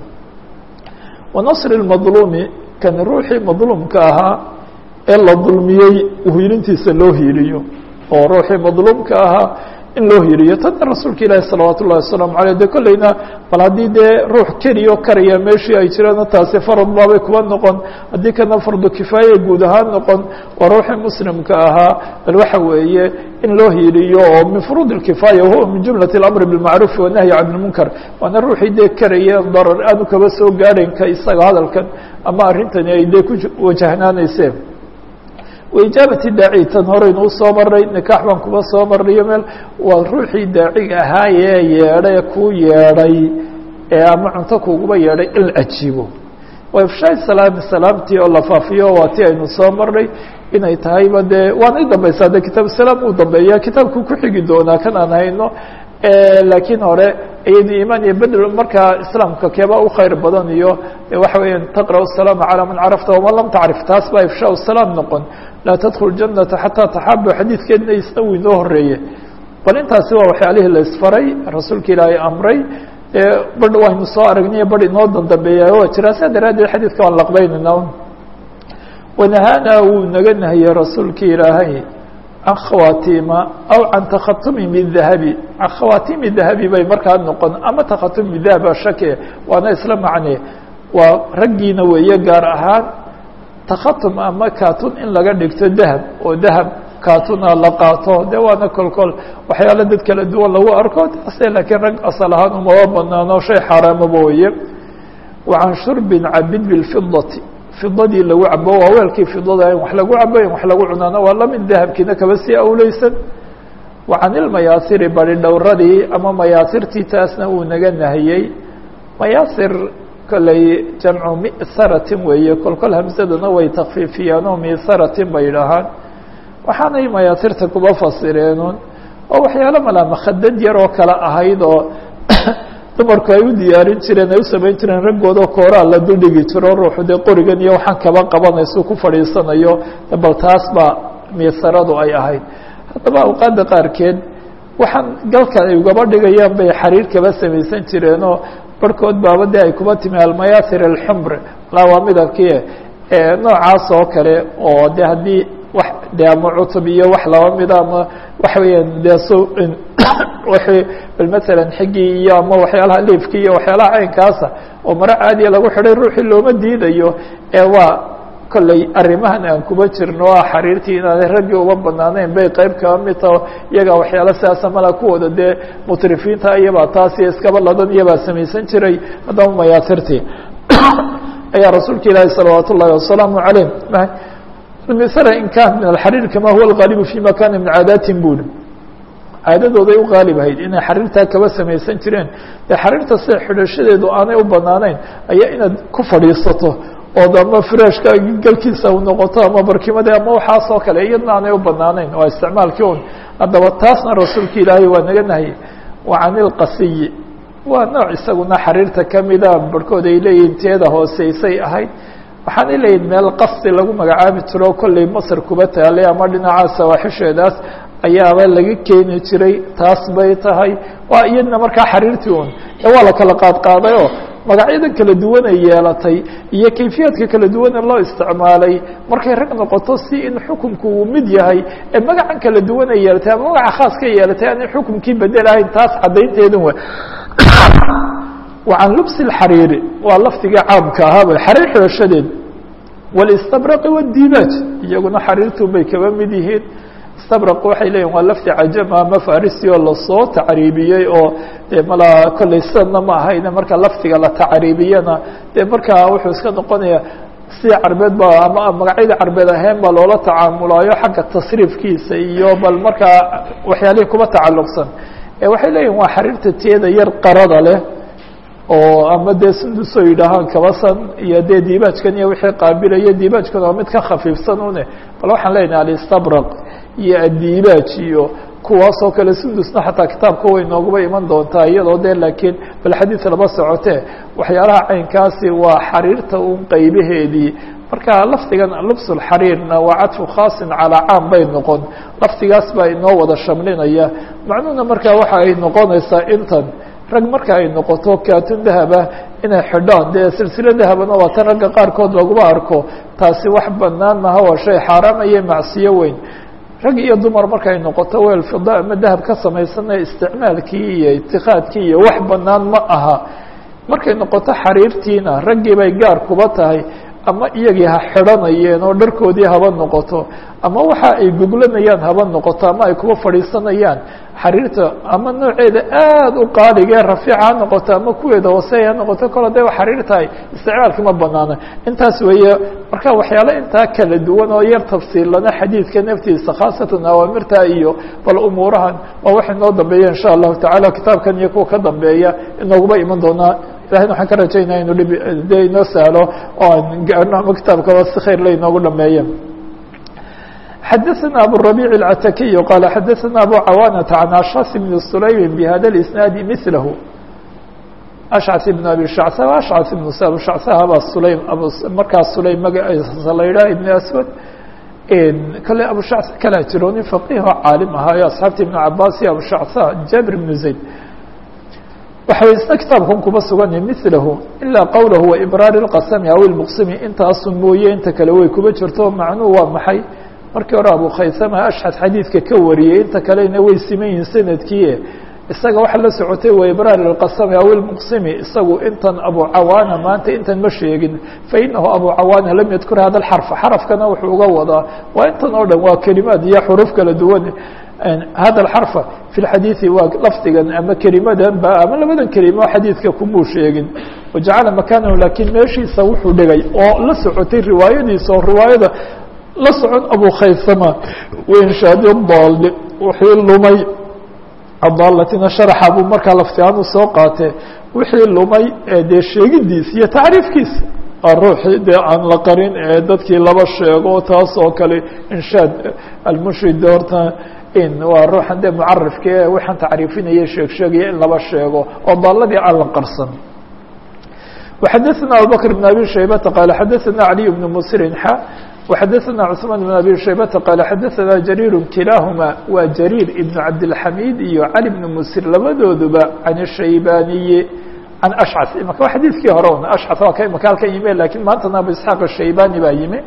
wa nasri lmadluumi kan ruuxii madluumka ahaa ee la dulmiyey hiilintiisa loo hiiliyo oo ruuxii madluumka ahaa in loo hiriyo tana rasuulka ilaahi salawaat ullahi wasalaamu aleyh de kolleyna bal haddii dee ruux keliyo karaya meeshii ay jiraan taasi farad baabay kuba noqon haddii kana fardu kifaaya guud ahaan noqon waa ruuxii muslimka ahaa bal waxa weeye in loo hiriyo oo min furuud اkifaaya huwa min jumlat اlamri bilmacruufi wanahyi can lmunkar waana ruuxii dee karaya darar aanu kaba soo gaadhaynka isaga hadalkan ama arrintani ay dee ku wajahnaanayseen waijaabati daaci tan horeynu usoo maray nikaax baan kuba soo marnayo meel waa ruuxii daaciga ahaayee yeedhay kuu yeedhay ee ama cunto kuguba yeedhay in la ajiibo waa ifshaay salaami salaamtii oo la faafiyo waa ti aynu soo marnay inay tahayba dee waana i dambaysaa de kitaab salaam uu dambeeya kitaabku ku xigi doonaa kan aan hayno laakiin hore ayaynu imaan iyo bedel markaa islaamka keebaa u khayr badan iyo waxa weeya taqra الsalaama calى man carafta waman lam tacrif taas baa ifshaa salaam noqon laa tadkul janata xataa taxabu xadiidkeedna isna uu inoo horeeye bal intaasi waa waxyaalihii la isfaray rasuulka ilaahay amray badh waynu soo aragnay badh inoo dandambeeya waa jiraa saa daraaddeed xadiidka waan laqbaynayna wanahaana wuu naga nahiyey rasuulka ilaahay can khawaatiima aw can takhatumi bidahabi can khawaatiimi dahabi bay markaa noqon ama takhatumi dahaba shake waana isla macne waa raggiina weeye gaar ahaan takhatum ama katun in laga dhigto dahab oo dahab kaatuna la qaato de waana kolkol waxyaalo dad kala duwan lagu arko taase laakiin rag asal ahaan umaba banaano shay xaaraamaba weye wacan shurbin cabid bilfidati fidadii lagu cabo waa weelkii fidada in wax lagu cabo in wax lagu cunaano waa lamid dahabkiina kaba sii awleysan wacan ilmayaasiri bari dhowradii ama mayaasirtii taasna uu naga nahiyey mayaasir kolley jamcu misaratin weeye kolkol hamsadana way takfiifiyaanoo misaratin bay idhahaan waxaanay mayaasirta kuba fasireenun oo waxyaalo malaa makhadad yar oo kale ahayd oo dumarku ay u diyaarin jireen ay u samayn jireen raggooda kooraa la duldhigi jiro ruuxu dee qorigan iyo waxaan kaba qabanayso ku fadhiisanayo bal taas baa miisaradu ay ahayd haddaba awqaadda qaarkeed waxaan galka ay ugaba dhigayaan bay xariir kaba samaysan jireenoo barhkood baaba dee ay kuba timi almayaasir alxumr laa waa midabkii noocaas oo kale oo de haddii wax de ama cutub iyo wax laba mida ama waxa weeyaan dee so wixii bal masalan xigii iyo ama waxyaalaha liifkii iyo waxyaalaha caynkaasa oo maro caadiya lagu xidhay ruuxii looma diidayo ee waa kolley arrimahan aan kuba jirno a xariirtii inaanay raggii uba banaaneyn bay qeyb kaba mid taho iyagaa waxyaalo sidaasa mala kuwooda dee mutrifiinta iyabaa taasi iskaba ladan iyabaa samaysan jiray haddaba mayaasirtii ayaa rasuulka ilaahi salawaat ullahi wasalaamu calayh misara in kan min alxariir kama huwa algaalibu fi makani min caadaatin buri caadadooday u qaalib ahayd inay xariirtaa kaba samaysan jireen dee xariirta sida xidhashadeedu aanay u banaaneyn ayaa inaad ku fadhiisato ood ama freshka galkiisa u noqoto ama barkimada ama waxaas oo kale iyadna aanay u banaaneyn waa isticmaalkii un haddaba taasna rasuulka ilaahay waa naga nahiyey wa can ilqasiyi waa nooc isaguna xariirta kamida barhkood ay leeyihin teeda hooseysay ahayd waxaanay leeyihin meel qasti lagu magacaabi jiro kolley masr kuba taalay ama dhinaca sawaaxisheedaas ayaaba laga keeni jiray taas bay tahay waa iyadna markaa xariirtii un ee waa la kala qaadqaaday oo magacyadan kala duwan ay yeelatay iyo kayfiyaadka kala duwana loo isticmaalay markay rag noqoto si in xukunku uu mid yahay ee magacan kala duwan ay yeelatay ama magaca khaas ka yeelatay aanay xukunkii bedelahayn taas caddaynteedun w wacan lubsi اxariiri waa lafdiga caamka ahaaba xariir xidhashadeed walistabraqi wadiibaaj iyaguna xariirtun bay kaba mid yihiin istabraq waxay leeyihin waa lafdi cajama ama farisi oo lasoo tacriibiyey oo dee malaa kolley sidana ma ahayne marka lafdiga la tacriibiyana dee markaa wuxuu iska noqonaya si carbeed ba ama magacyada carbeed ahayn baa loola tacaamulayo xagga tasriifkiisa iyo bal markaa waxyaalihii kuba tacalluqsan waxay leeyihin waa xariirta teeda yar qarada leh oo ama dee sundusoo yidhaahaan kabasan iyo dee diibaajkan iyo wixii qaabilaya diibaajkan waa mid ka khafiifsan une bal waxaan leenahay alistabraq iyo addiibaaj iyo kuwaasoo kale sundusna xataa kitaabka way nooguba iman doontaa iyadoo dee laakiin bal xadiid lama socotee waxyaalaha caynkaasi waa xariirta un qaybaheedii marka lafdigan lubsulxariirna waa cadfu khaasin calaa caam bay noqon lafdigaas baa inoo wada shamlinaya macnuhuna markaa waxa ay noqonaysaa intan rag marka ay noqoto kaatun dahaba inay xidhaan dee silsilo dahabana waa tan ragga qaarkood laguma arko taasi wax banaan maha waa shay xaaraamaya macsiyo weyn rag iyo dumar markay noqoto weel fida ama dahab ka samaysana isticmaalkii iyo itikaadkii iyo wax banaan ma aha markay noqoto xariirtiina raggii bay gaar kuba tahay ama iyagii ha xidhanayeen oo dharkoodii haba noqoto ama waxa ay goglanayaan haba noqoto ama ay kuba fadhiisanayaan xariirta ama nooceeda aad u qaaligee rafiica ha noqoto ama kuweeda hooseey ha noqoto kol haday xariir tahay isticmaalki ma banaana intaas weeye marka waxyaalo intaa kala duwan oo yar tafsiillana xadiidka naftiisa khaasatan awaamirta iyo bal umuurahan waa wax inoo dambeeya insha allahu tacaala kitaabkan iyo kuwa ka dambeeya inooguba iman doonaa ilahayna waxaan ka rajaynaya inu dhib dee inoo sahlo oo aan gaarno ama kitaabkaba si khayr la inoogu dhameeya xadaثna abالربيع العتakiي qال xadaثna abو cawاnة عن أشcث بن سulaym بhada الإسناaد مثlh أشcث بن أbي شhعث أشcث بن شhعثhaba sulaym markaas sulaym magaciisa la yidhah iبن أسود kale abu shacث kalaa jiro nin فقيهo caalim ahaayo أصxaabta iبن cabاs iyo abu shacثa jabir بن زayd waxa way isna kitaabkan kuba sugan مثlahu ilaa qowlahu وإbrاar الqasm aw الmqsmi intaasu mooye inta kale way kuba jirto macnuhu waa maxay markii hore abu khaysama ashxad xadiidka ka wariyey inta kalena way siman yihiin sanadkii isaga waxa la socotay wa ibraar اlqasami aw اlmuqsimi isagu intan abu cawaana maanta intan ma sheegin fainahu abu cawaana lam yadkur hada اxarfa xarafkana wuxuu uga wadaa waa intan oo dhan waa kelimaad iyo xuruf kala duwan hada اxarfa fi اxadiiثi waa lafdigan ama kelimadan ba ama labadan kelimo xadiidka kumuu sheegin wajacala makanahu lakin meeshiisa wuxuu dhigay oo la socotay riwaayadiisa oo riwaayada la socon abu khaysama wainshaadi daal wixii lumay adaalatina sharaxa buu markaa laftiaanu soo qaatee wixii lumay dee sheegidiisa iyo tacriifkiisa ruuxii dee aan la qarin ee dadkii laba sheego taas oo kale inshaad almushid horta in waa ruuxan dee mucarifka ee waxaan tacriifinaya sheeg sheegaya in laba sheego oo daaladii aan la qarsan وxadثna abubكر بن abي شhaybةa qال xadثna عlي بن msrin xa وxadثna cثmaan بن abي شhaybةa qال xadثna jarيir kilahma waa jarيir iبn cabdالحamid iyo cali بن msir labadooduba can الshaybaniyi can ashcث imaka waa xadiidkii hore un ashcث waa ka imaka halkan yime lakin maantana abu isحaaq الshaybani baa yimi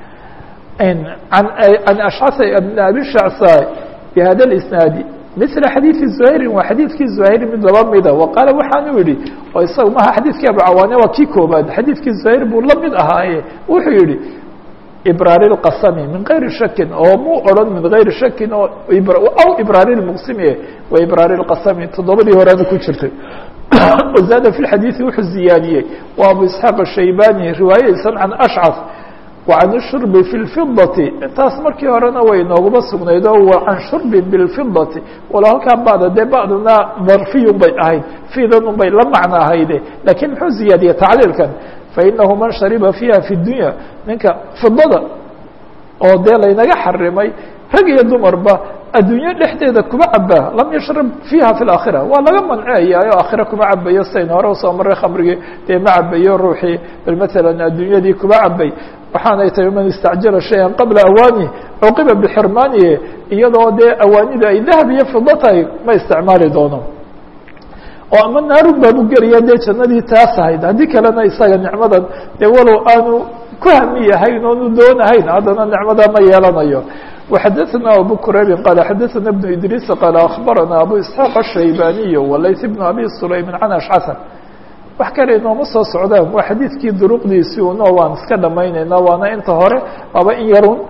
can ashcث بn abi shacsa bhada الاسناadi مثل xadيiثi زhayri waa xadiidkii زhayri mid laba mida وqaala waxaanu yihi oo isaga maha xadiidkii abucawaane waa kii koobaad xadiidkii زhayr buu la mid ahaaye wuxuu yihi ibraar الqasmi min غayri shakin oo muu oran min غayri shakin oo aw ibraar الmqsimi wa ibraar الqasmi toddobadii horeana ku jirtay zaada في xadiiثi wuxuu ziyaadiyey waa abu isحaaq الshaybani riwaayadiisan can ashcث وعن الشhرب في الفiضة intaas markii horena way nooguma sugnayd oo wa can shurbi bالفiضati walo halkaa bada dee bacduna darfiyun bay ahayd fidanun bay la macno ahayde lakiin muxuu ziyaadiyey tacliilkan fainahu man shariba fiiha في الdunya ninka fidada oo dee laynaga xarimay rag iyo dumarba addunyo dhexdeeda kuma cabaa lam yashrab fiiha في الآkhirة waa laga manceeyaayo aakhira kuma cabayo sayn hore usoo maray khamrigii dee ma cabayo ruuxii bal mثalا addunyadii kuma cabay waxaanay tahay man istacjala shayئa qabla awaani cuqiba bxirmaanihi iyadoo dee awaanida ay dahab iyo fido tahay ma isticmaali doono oo ama naaru baabu gelaya dee jannadii taas ahayd haddii kalena isaga nicmadan dee walow aanu ku hami yahayn oonu doonahayn haddana nicmada ma yeelanayo وxadثna abu quraybi qala xadثna بن idriis qala aخbarana abu isحaaq الshaybaniy walayث بn abi sulaym can ashcث wax kale inooma soo socdaan waa xadiidkii duruqdiisii uno waan iska dhamaynayna waana inta hore aba in yarun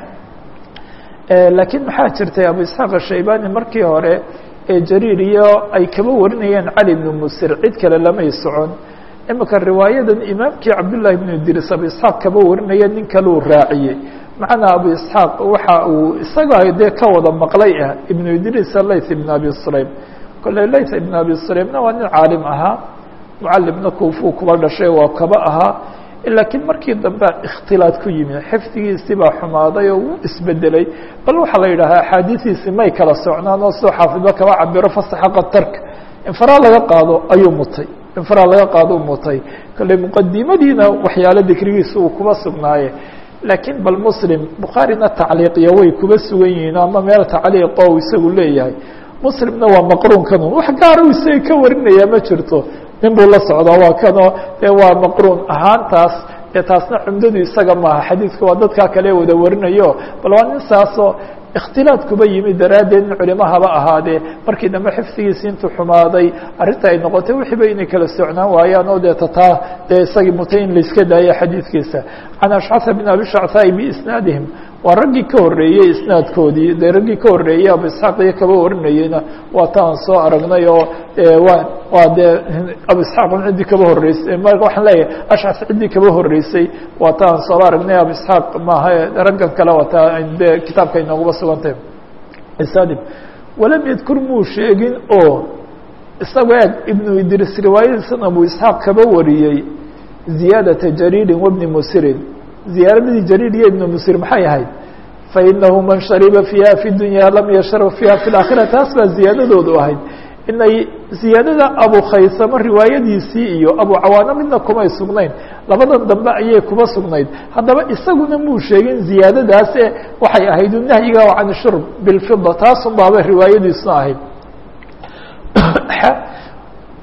lakiin maxaa jirtay abu isحaaq الshaybani markii hore ee jariir iyo ay kaba warinayeen cali بn msir cid kale lamay socon imika riwaayadan imaamkii cabdالlahi بn idriis abu isحaaq kaba warinaya nin kaleu raaciyey macnaa abu isحaaq waxa uu isaga dee ka wada maqlay ah ibn idriis layth ibn abi sulaym kole layth ibn abi sulaymna waa nin caalim ahaa mucalimna kuufuu kuba dhashay waa kaba ahaa lakiin markii dambe ikhtilaad ku yimi xifdigiisii baa xumaaday oo wuu isbedelay bal waxaa la yidhaahaa axaadiidiisi may kala socnaan oo sidoo xaafidba kaba cabiro fasaxaqa tark infaraa laga qaado ayuu mutay infaraa laga qaado u mutay kale muqadimadiina waxyaalo dikrigiisa uu kuba sugnaaye laakiin bal muslim bukhaarina tacliiqiyo way kuba sugan yihiin ama meel tacliiqo u isagu leeyahay muslimna waa maqruunkan wax gaaro isaga ka warinaya ma jirto nin buu la socdaa waa kanoo dee waa maqruun ahaantaas dee taasna cumdadu isaga maaha xadiidka waa dadkaa kale wada warinayo bal waa nin saasoo ikhtilaad kuba yimi daraaddeed in culimo haba ahaadee markii dambe xifdigiisi intuu xumaaday arrinta ay noqotay wixiiba inay kala socnaan waayaan oo dee tataa dee isagii mutay in laiska daayo xadiidkiisa can ashcasa bin abi shacthaai biisnaadihim waa raggii ka horreeyey isnaadkoodii dee raggii ka horreeyey abu isxaaq iyo kaba warinayeyna waa taan soo aragnay oo waa waa dee abu isxaaq ciddii kaba horreysay marka waxaan leeyahay ashcas ciddii kaba horreysay waa taan sooba aragnay abu isxaaq maaha raggan kale wataa dee kitaabka inooguba sugantay isaadim walam yadkur muu sheegin oo isaga eeg ibnu idris riwaayadiisan abu isxaaq kaba wariyey ziyaadata jariirin wabni musirin ziyaaradii jariir iyo ibn musir maxay ahayd fainahu man shariba fiiha fi dunya lam yashrab fiiha fi اaakhira taas baa ziyaadadoodu ahayd inay ziyaadada abu khaysamo riwaayadiisii iyo abu cawaano midna kumay sugnayn labadan dambe ayay kuba sugnayd haddaba isaguna muu sheegin ziyaadadaas e waxay ahayd nahyiga can shurb bilfida taasun baaba riwaayadiisuna ahayd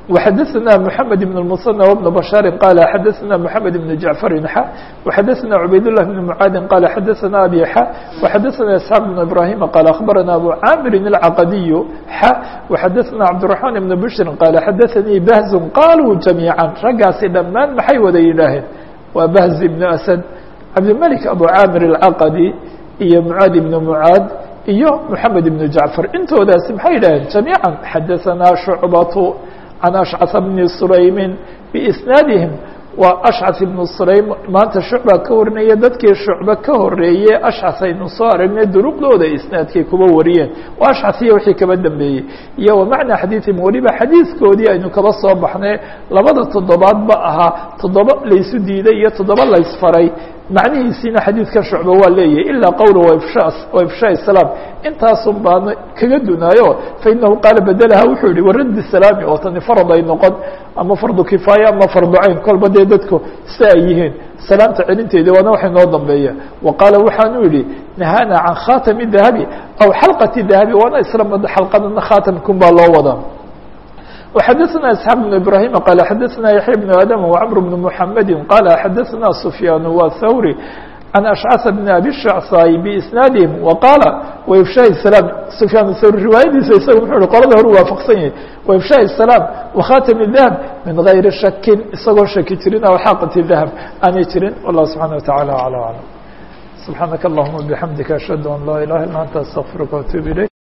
وxadثna محamed بن المثنى وبن بشhاaر qال xadثna محamed بن جعفر xا وxadثna عubayd لله بن معاad qال xadثna أbي xا وxadثna إسحاaq بن إبراهيم qال أخبرna أbو cاmr العqدي xا وxadثna cبدالرحمن بن بشر qال xadثnي بهز qالوا جaميعا raggaasi dhamaan maxay wada yidhaaheen waa بهز بن أسد cabdالملك أbو cاmr العqدي iyo معاad بن معاad iyo محamed بن جعفر intoodaasi maxay yidhaheen جaميعا xadثna شعبة عن أشعث بن سليم بإسناadهم waa أشعث بن سليم maanta شhuعبa ka warinaya dadkii شhuعبة ka horeeye أشعث aynu soo aragnay duruqdooda isنaadkay kuba wariyeen waa أشعث iyo wixii kaba dambeeyey iyo ومعنى xadيiثهم weliba xadiiثkoodii aynu kaba soo baxnay labada toddobaad ba ahaa toddoba laysu diiday iyo toddoba laysfaray macnihiisiina xadiidka shucba waa leeyahay ilaa qowla waifshaa salaam intaasun baana kaga dunaayo fainahu qaala bedelaha wuxuu yihi waraddi salaami oo tani farad ay noqon ama fardu kifaaya ama fardu cayn kolba dee dadku si ay yihiin salaamta celinteeda waana waxay noo dambeeya wa qaala waxaanu yihi nahaana can khatami dahabi aw xalqati dahabi waana isla xalqadana khaatamkun baa loo wadaa وxadثna إسحاaq بن إبراهيم qال xadثna يحيى بن آdم وعمر بن محمد qال xadثna سفyان والthوري عن أشعث بن أbي الشhعصاي بإسناadهم وqاaل وإفشاء السلام سفyان الthوري riwaayadiisa isaga mxuu hi qolada hor waafaqsan yahay وإفشاء السلام وkhاتم الذهب min غayri شhaki isagoo shaki jirin aw xاaqة الذهب aanay jirin والله سبحaنه وتaعالى أعلى وأعلم سبحاaنك اللهمa بحمدiك أشهد أن لا إله إلا أنت استغفرka وأتوب إليك